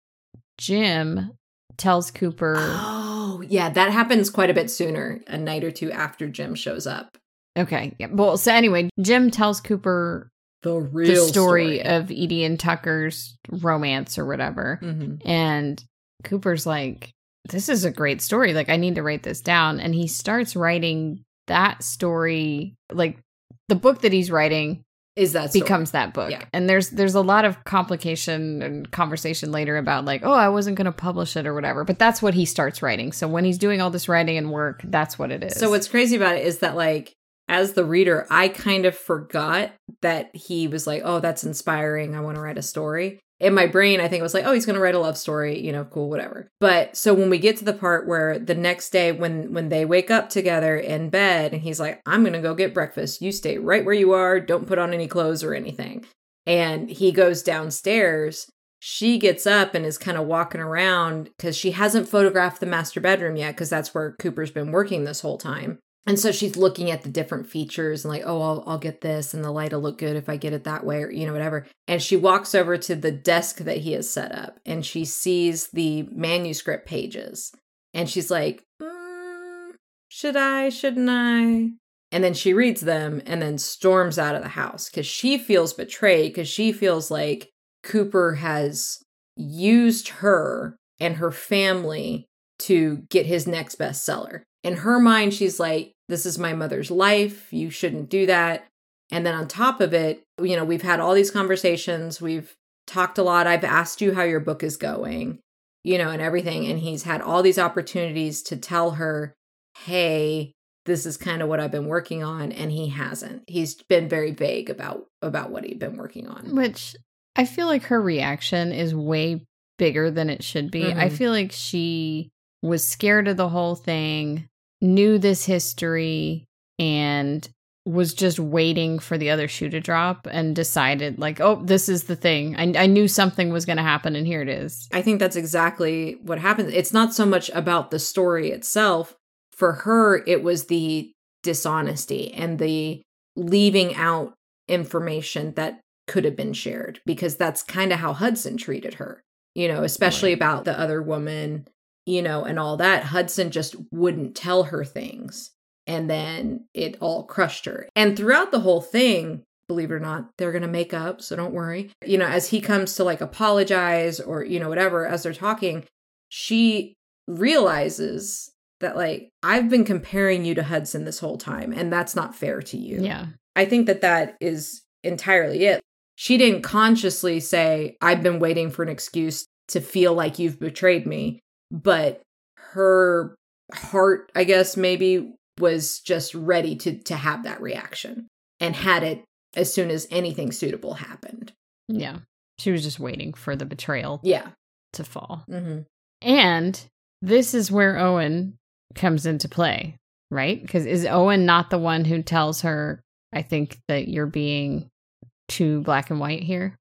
Jim tells Cooper... Oh, yeah, that happens quite a bit sooner, a night or two after Jim shows up. Okay. Yeah. Well, so anyway, Jim tells Cooper the story of Edie and Tucker's romance or whatever. Mm-hmm. And Cooper's like, this is a great story. Like, I need to write this down. And he starts writing that story. Like, the book that he's writing is that story. Becomes that book. Yeah. And there's a lot of complication and conversation later about like, oh, I wasn't going to publish it or whatever. But that's what he starts writing. So when he's doing all this writing and work, that's what it is. So what's crazy about it is that, like, as the reader, I kind of forgot that he was like, oh, that's inspiring. I want to write a story. In my brain, I think it was like, oh, he's going to write a love story, you know, cool, whatever. But so when we get to the part where the next day when they wake up together in bed and he's like, I'm going to go get breakfast. You stay right where you are. Don't put on any clothes or anything. And he goes downstairs. She gets up and is kind of walking around because she hasn't photographed the master bedroom yet because that's where Cooper's been working this whole time. And so she's looking at the different features and like, oh, I'll get this and the light will look good if I get it that way or, you know, whatever. And she walks over to the desk that he has set up and she sees the manuscript pages. And she's like, should I, shouldn't I? And then she reads them and then storms out of the house because she feels betrayed because she feels like Cooper has used her and her family to get his next bestseller. In her mind, she's like, this is my mother's life. You shouldn't do that. And then on top of it, you know, we've had all these conversations. We've talked a lot. I've asked you how your book is going, you know, and everything. And he's had all these opportunities to tell her, hey, this is kind of what I've been working on. And he hasn't. He's been very vague about what he'd been working on. Which I feel like her reaction is way bigger than it should be. Mm-hmm. I feel like she was scared of the whole thing, knew this history, and was just waiting for the other shoe to drop and decided like, oh, this is the thing. I knew something was going to happen and here it is. I think that's exactly what happened. It's not so much about the story itself. For her, it was the dishonesty and the leaving out information that could have been shared because that's kind of how Hudson treated her, you know, especially about the other woman, you know, and all that. Hudson just wouldn't tell her things. And then it all crushed her. And throughout the whole thing, believe it or not, they're going to make up. So don't worry. You know, as he comes to like apologize or, you know, whatever, as they're talking, she realizes that like, I've been comparing you to Hudson this whole time. And that's not fair to you. Yeah. I think that is entirely it. She didn't consciously say, I've been waiting for an excuse to feel like you've betrayed me. But her heart, I guess, maybe was just ready to have that reaction and had it as soon as anything suitable happened. Yeah. She was just waiting for the betrayal to fall. Mm-hmm. And this is where Owen comes into play, right? Because is Owen not the one who tells her, I think that you're being too black and white here?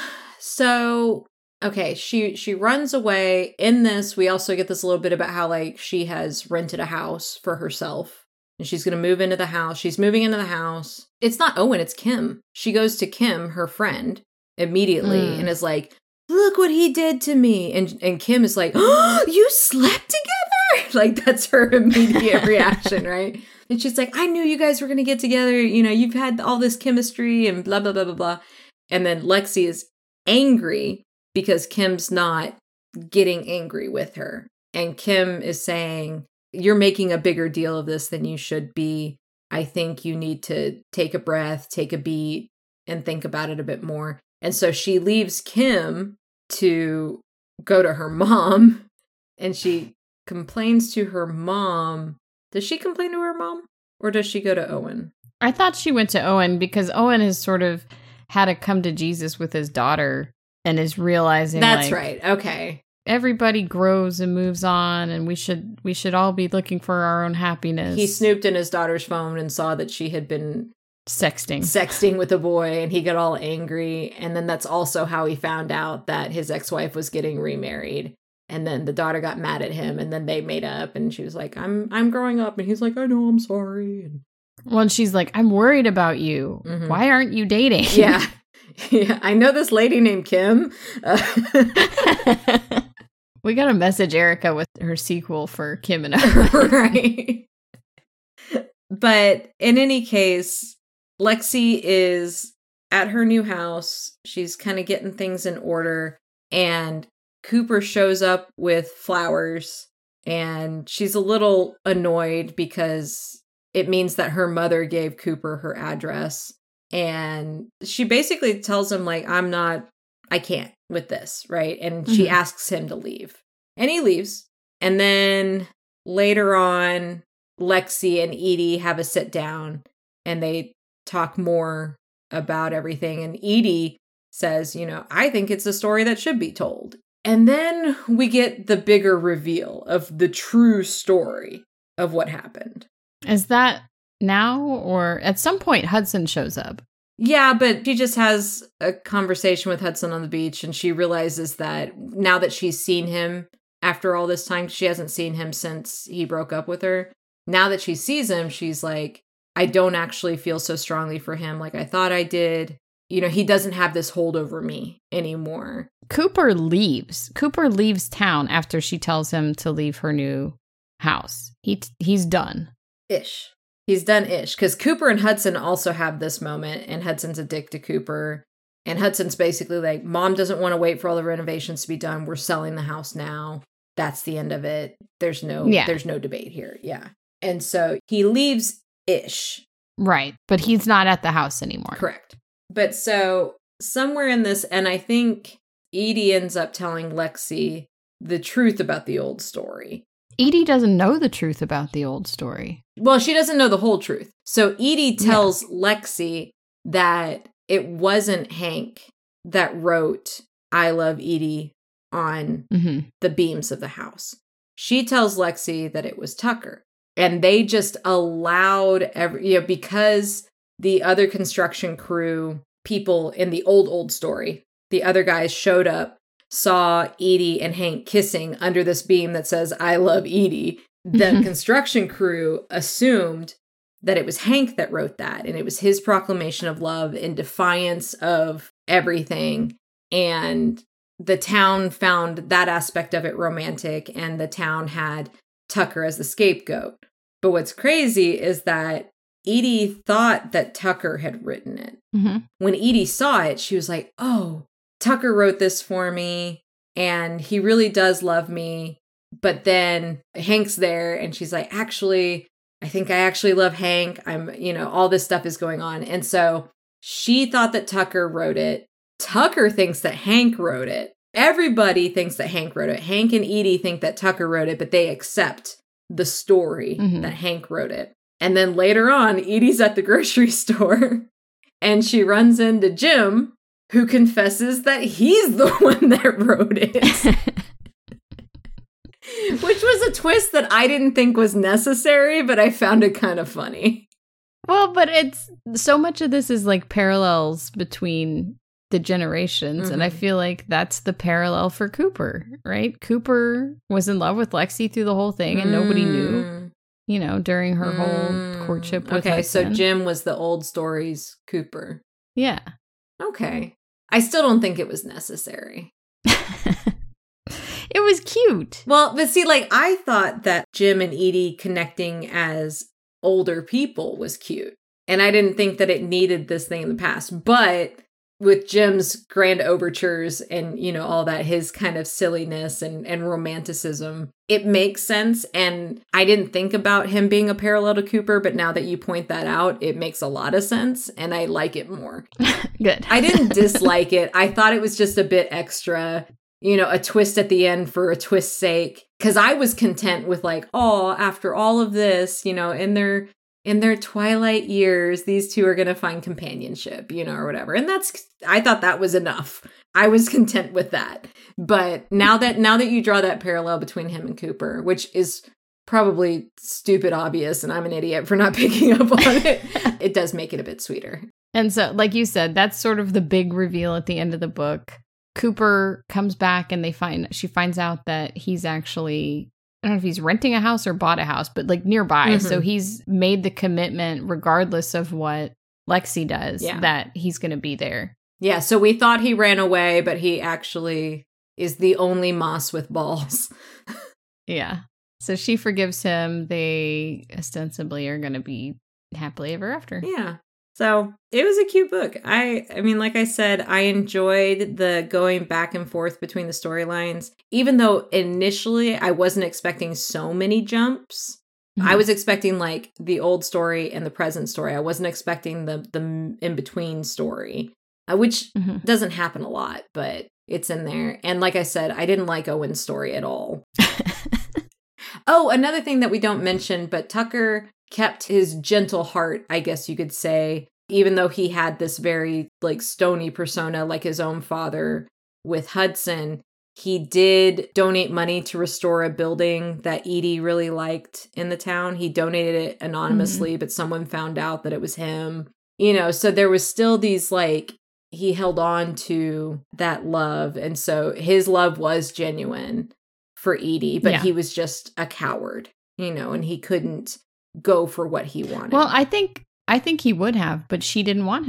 So... okay, she runs away. In this, we also get this a little bit about how, like, she has rented a house for herself. And she's going to move into the house. She's moving into the house. It's not Owen, it's Kim. She goes to Kim, her friend, immediately and is like, look what he did to me. And Kim is like, oh, you slept together? Like, that's her immediate reaction, right? And she's like, I knew you guys were going to get together. You know, you've had all this chemistry and blah, blah, blah, blah, blah. And then Lexi is angry because Kim's not getting angry with her. And Kim is saying, you're making a bigger deal of this than you should be. I think you need to take a breath, take a beat, and think about it a bit more. And so she leaves Kim to go to her mom, and she complains to her mom. Does she complain to her mom, or does she go to Owen? I thought she went to Owen because Owen has sort of had to come to Jesus with his daughter and is realizing that's like, right. Okay. everybody grows and moves on, and we should all be looking for our own happiness. He snooped in his daughter's phone and saw that she had been sexting with a boy, and he got all angry. And then that's also how he found out that his ex-wife was getting remarried. And then the daughter got mad at him, and then they made up, and she was like, I'm growing up. And he's like, I know, I'm sorry. And she's like, I'm worried about you. Mm-hmm. Why aren't you dating? Yeah. Yeah, I know this lady named Kim. We got to message Erica with her sequel for Kim and I. Right. But in any case, Lexi is at her new house. She's kind of getting things in order. And Cooper shows up with flowers. And she's a little annoyed because it means that her mother gave Cooper her address. And she basically tells him, like, I can't with this, right? And she asks him to leave. And he leaves. And then later on, Lexi and Edie have a sit down and they talk more about everything. And Edie says, I think it's a story that should be told. And then we get the bigger reveal of the true story of what happened. Is that now, or at some point Hudson shows up? Yeah, but she just has a conversation with Hudson on the beach, and she realizes that now that she's seen him after all this time, she hasn't seen him since he broke up with her. Now that she sees him, she's like, I don't actually feel so strongly for him like I thought I did. He doesn't have this hold over me anymore. Cooper leaves town after she tells him to leave her new house. He's done. Ish. He's done-ish, because Cooper and Hudson also have this moment, and Hudson's a dick to Cooper. And Hudson's basically like, Mom doesn't want to wait for all the renovations to be done. We're selling the house now. That's the end of it. There's no debate here. Yeah. And so he leaves-ish. Right. But he's not at the house anymore. Correct. But so somewhere in this, and I think Edie ends up telling Lexi the truth about the old story. Edie doesn't know the truth about the old story. Well, she doesn't know the whole truth. So Edie tells Lexi that it wasn't Hank that wrote I love Edie on the beams of the house. She tells Lexi that it was Tucker. And they just allowed because the other construction crew people in the old story, the other guys showed up, saw Edie and Hank kissing under this beam that says, I love Edie. The construction crew assumed that it was Hank that wrote that. And it was his proclamation of love in defiance of everything. And the town found that aspect of it romantic. And the town had Tucker as the scapegoat. But what's crazy is that Edie thought that Tucker had written it. When Edie saw it, she was like, oh, Tucker wrote this for me, and he really does love me. But then Hank's there, and she's like, actually, I think I actually love Hank. All this stuff is going on. And so she thought that Tucker wrote it. Tucker thinks that Hank wrote it. Everybody thinks that Hank wrote it. Hank and Edie think that Tucker wrote it, but they accept the story that Hank wrote it. And then later on, Edie's at the grocery store, and she runs into Jim, who confesses that he's the one that wrote it. Which was a twist that I didn't think was necessary, but I found it kind of funny. Well, but it's so much of this is like parallels between the generations. And I feel like that's the parallel for Cooper, right? Cooper was in love with Lexi through the whole thing and nobody knew, during her whole courtship with Hudson. So Jim was the old story's Cooper. Yeah. Okay. I still don't think it was necessary. It was cute. Well, but see, I thought that Jim and Edie connecting as older people was cute. And I didn't think that it needed this thing in the past. But with Jim's grand overtures and, all that, his kind of silliness and romanticism, it makes sense. And I didn't think about him being a parallel to Cooper, but now that you point that out, it makes a lot of sense. And I like it more. Good. I didn't dislike it. I thought it was just a bit extra. A twist at the end for a twist's sake. Because I was content with after all of this, in their in their twilight years, these two are going to find companionship, or whatever. And I thought that was enough. I was content with that. But now that you draw that parallel between him and Cooper, which is probably stupid obvious, and I'm an idiot for not picking up on it, it does make it a bit sweeter. And so, like you said, that's sort of the big reveal at the end of the book. Cooper comes back and she finds out that he's actually, I don't know if he's renting a house or bought a house, but like nearby. Mm-hmm. So he's made the commitment, regardless of what Lexi does, that he's going to be there. Yeah, so we thought he ran away, but he actually is the only moss with balls. Yeah. So she forgives him. They ostensibly are going to be happily ever after. Yeah. So it was a cute book. I mean, like I said, I enjoyed the going back and forth between the storylines, even though initially I wasn't expecting so many jumps. Mm-hmm. I was expecting like the old story and the present story. I wasn't expecting the in-between story, which doesn't happen a lot, but it's in there. And like I said, I didn't like Owen's story at all. Oh, another thing that we don't mention, but Tucker kept his gentle heart, I guess you could say, even though he had this very like stony persona like his own father with Hudson. He did donate money to restore a building that Edie really liked in the town. He donated it anonymously, but someone found out that it was him. So there was still these like, he held on to that love. And so his love was genuine for Edie, but he was just a coward, and he couldn't go for what he wanted. Well, I think he would have, but she didn't want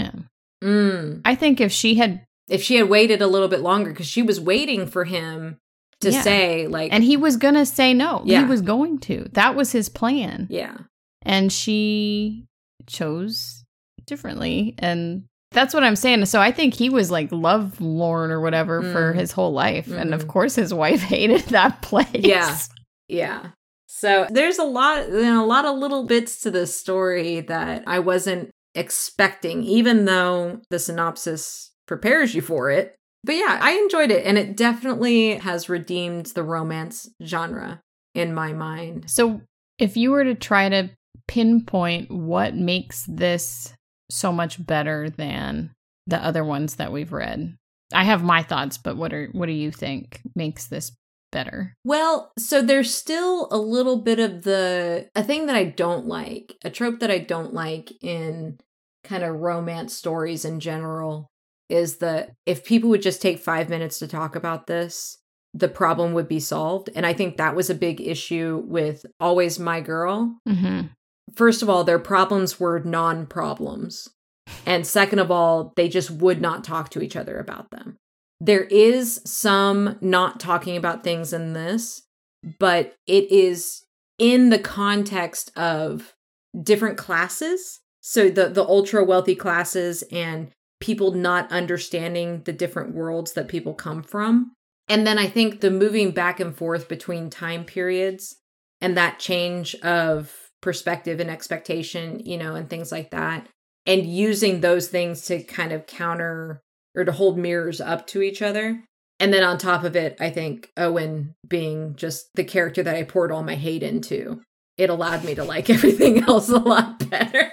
him. I think if she had waited a little bit longer, because she was waiting for him to say like, and he was going to say no. Yeah. He was going to. That was his plan. Yeah. And she chose differently. And that's what I'm saying. So I think he was like lovelorn or whatever for his whole life. Mm-hmm. And of course his wife hated that place. Yeah. Yeah. So there's a lot of little bits to this story that I wasn't expecting, even though the synopsis prepares you for it. But yeah, I enjoyed it. And it definitely has redeemed the romance genre in my mind. So if you were to try to pinpoint what makes this so much better than the other ones that we've read, I have my thoughts, but what do you think makes this better? Well, so there's still a little bit of a thing that I don't like, a trope that I don't like in kind of romance stories in general, is that if people would just take 5 minutes to talk about this, the problem would be solved. And I think that was a big issue with Always My Girl. Mm-hmm. First of all, their problems were non-problems. And second of all, they just would not talk to each other about them. There is some not talking about things in this, but it is in the context of different classes. So the ultra wealthy classes and people not understanding the different worlds that people come from. And then I think the moving back and forth between time periods and that change of perspective and expectation, and things like that. And using those things to kind of counter or to hold mirrors up to each other. And then on top of it, I think Owen being just the character that I poured all my hate into, it allowed me to like everything else a lot better.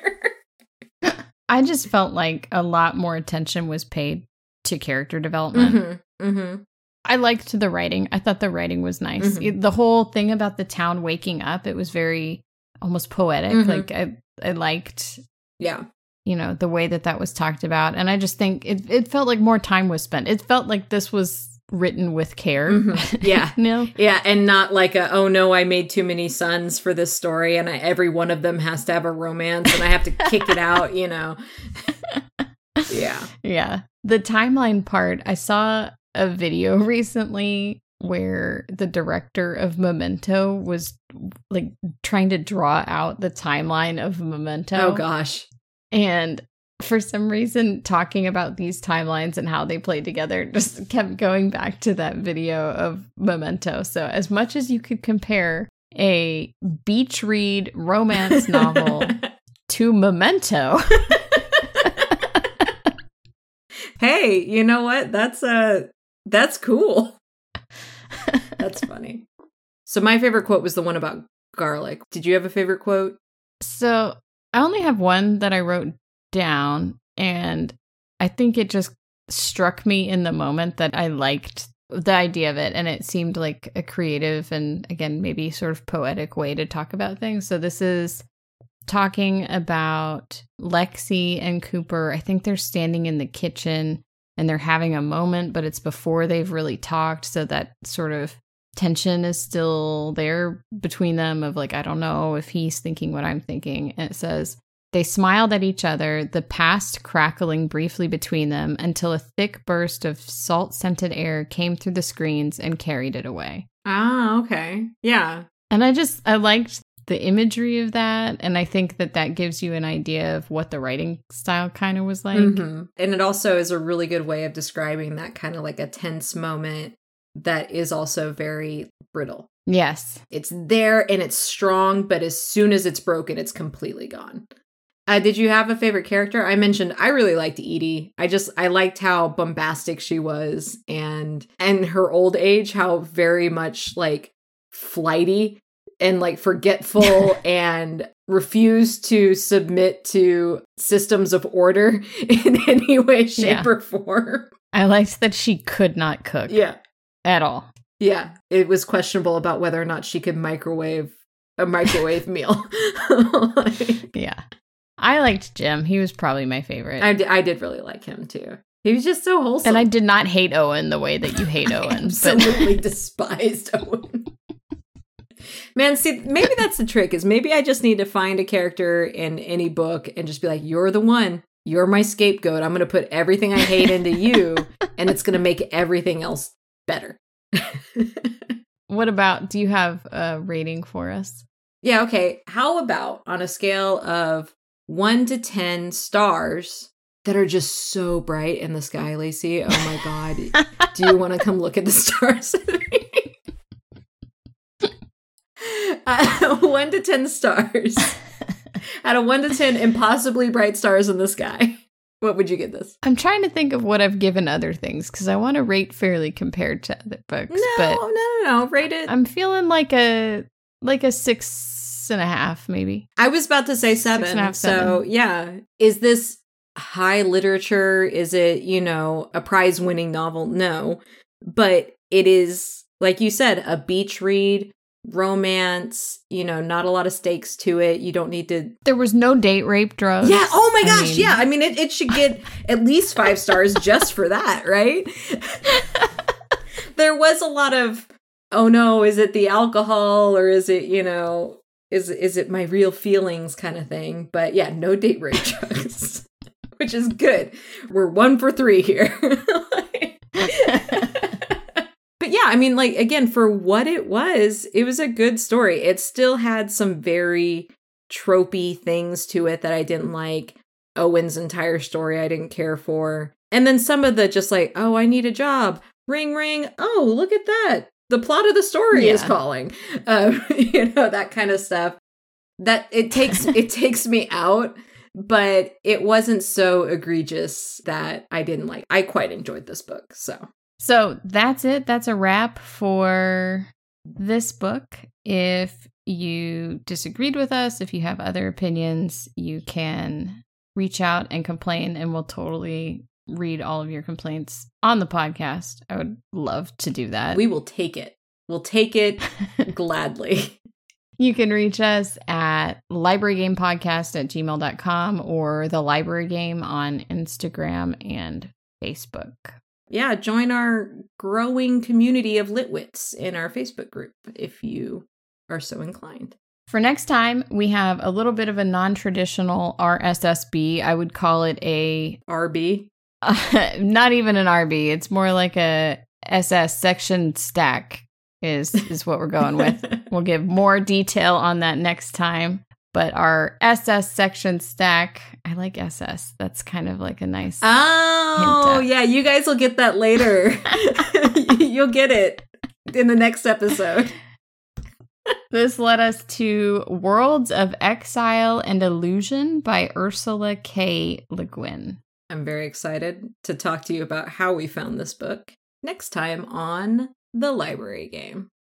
I just felt like a lot more attention was paid to character development. Mm-hmm, mm-hmm. I liked the writing. I thought the writing was nice. Mm-hmm. The whole thing about the town waking up, it was very almost poetic. Mm-hmm. Like I liked, the way that was talked about. And I just think it felt like more time was spent. It felt like this was written with care. Mm-hmm. Yeah. Yeah. And not like oh no, I made too many sons for this story and every one of them has to have a romance and I have to kick it out, Yeah. Yeah. The timeline part, I saw a video recently where the director of Memento was like trying to draw out the timeline of Memento. Oh gosh. And for some reason, talking about these timelines and how they play together just kept going back to that video of Memento. So as much as you could compare a beach read romance novel to Memento. Hey, you know what? That's cool. That's funny. So my favorite quote was the one about garlic. Did you have a favorite quote? So I only have one that I wrote down, and I think it just struck me in the moment that I liked the idea of it, and it seemed like a creative and, again, maybe sort of poetic way to talk about things. So this is talking about Lexi and Cooper. I think they're standing in the kitchen and they're having a moment, but it's before they've really talked, so that sort of tension is still there between them of like, I don't know if he's thinking what I'm thinking. And it says, they smiled at each other, the past crackling briefly between them until a thick burst of salt-scented air came through the screens and carried it away. Ah, okay. Yeah. And I liked the imagery of that, and I think that gives you an idea of what the writing style kind of was like. Mm-hmm. And it also is a really good way of describing that kind of like a tense moment that is also very brittle. Yes. It's there and it's strong, but as soon as it's broken, it's completely gone. Did you have a favorite character? I mentioned I really liked Edie. I liked how bombastic she was, and her old age, how very much like flighty and like forgetful and refused to submit to systems of order in any way, shape, or form. I liked that she could not cook. Yeah. At all. Yeah. It was questionable about whether or not she could microwave a microwave meal. Yeah. I liked Jim. He was probably my favorite. I did really like him too. He was just so wholesome. And I did not hate Owen the way that you hate Owen. I absolutely despised Owen. Man, see, maybe that's the trick, is maybe I just need to find a character in any book and just be like, you're the one. You're my scapegoat. I'm going to put everything I hate into you, and it's going to make everything else better. What about, do you have a rating for us? Yeah, okay. How about on a scale of 1 to 10 stars that are just so bright in the sky, Lacey? Oh my God. Do you want to come look at the stars? 1 to 10 stars. Out of 1 to 10 impossibly bright stars in the sky, what would you give this? I'm trying to think of what I've given other things, because I want to rate fairly compared to other books. No. Rate it. I'm feeling like a 6.5, maybe. I was about to say 7. 6.5, 7. So yeah. Is this high literature? Is it, a prize-winning novel? No. But it is, like you said, a beach read. Romance, not a lot of stakes to it. You don't need to. There was no date rape drugs. Yeah. Oh my gosh. Yeah. I mean, it should get at least 5 stars just for that, right? There was a lot of, oh no, is it the alcohol or is it, is it my real feelings kind of thing? But yeah, no date rape drugs, which is good. We're 1 for 3 here. But yeah, I mean, like, again, for what it was a good story. It still had some very tropey things to it that I didn't like. Owen's entire story I didn't care for. And then some of the just like, oh, I need a job. Ring, ring. Oh, look at that. The plot of the story is calling. That kind of stuff. That it takes me out. But it wasn't so egregious that I didn't like. I quite enjoyed this book, So that's it. That's a wrap for this book. If you disagreed with us, if you have other opinions, you can reach out and complain, and we'll totally read all of your complaints on the podcast. I would love to do that. We will take it. We'll take it gladly. You can reach us at librarygamepodcast@gmail.com or The Library Game on Instagram and Facebook. Yeah, join our growing community of litwits in our Facebook group if you are so inclined. For next time, we have a little bit of a non-traditional RSSB. I would call it a... RB? Not even an RB. It's more like a SS section stack is what we're going with. We'll give more detail on that next time. But our SS section stack, I like SS. That's kind of like a nice hint. Yeah, you guys will get that later. You'll get it in the next episode. This led us to Worlds of Exile and Illusion by Ursula K. Le Guin. I'm very excited to talk to you about how we found this book next time on The Library Game.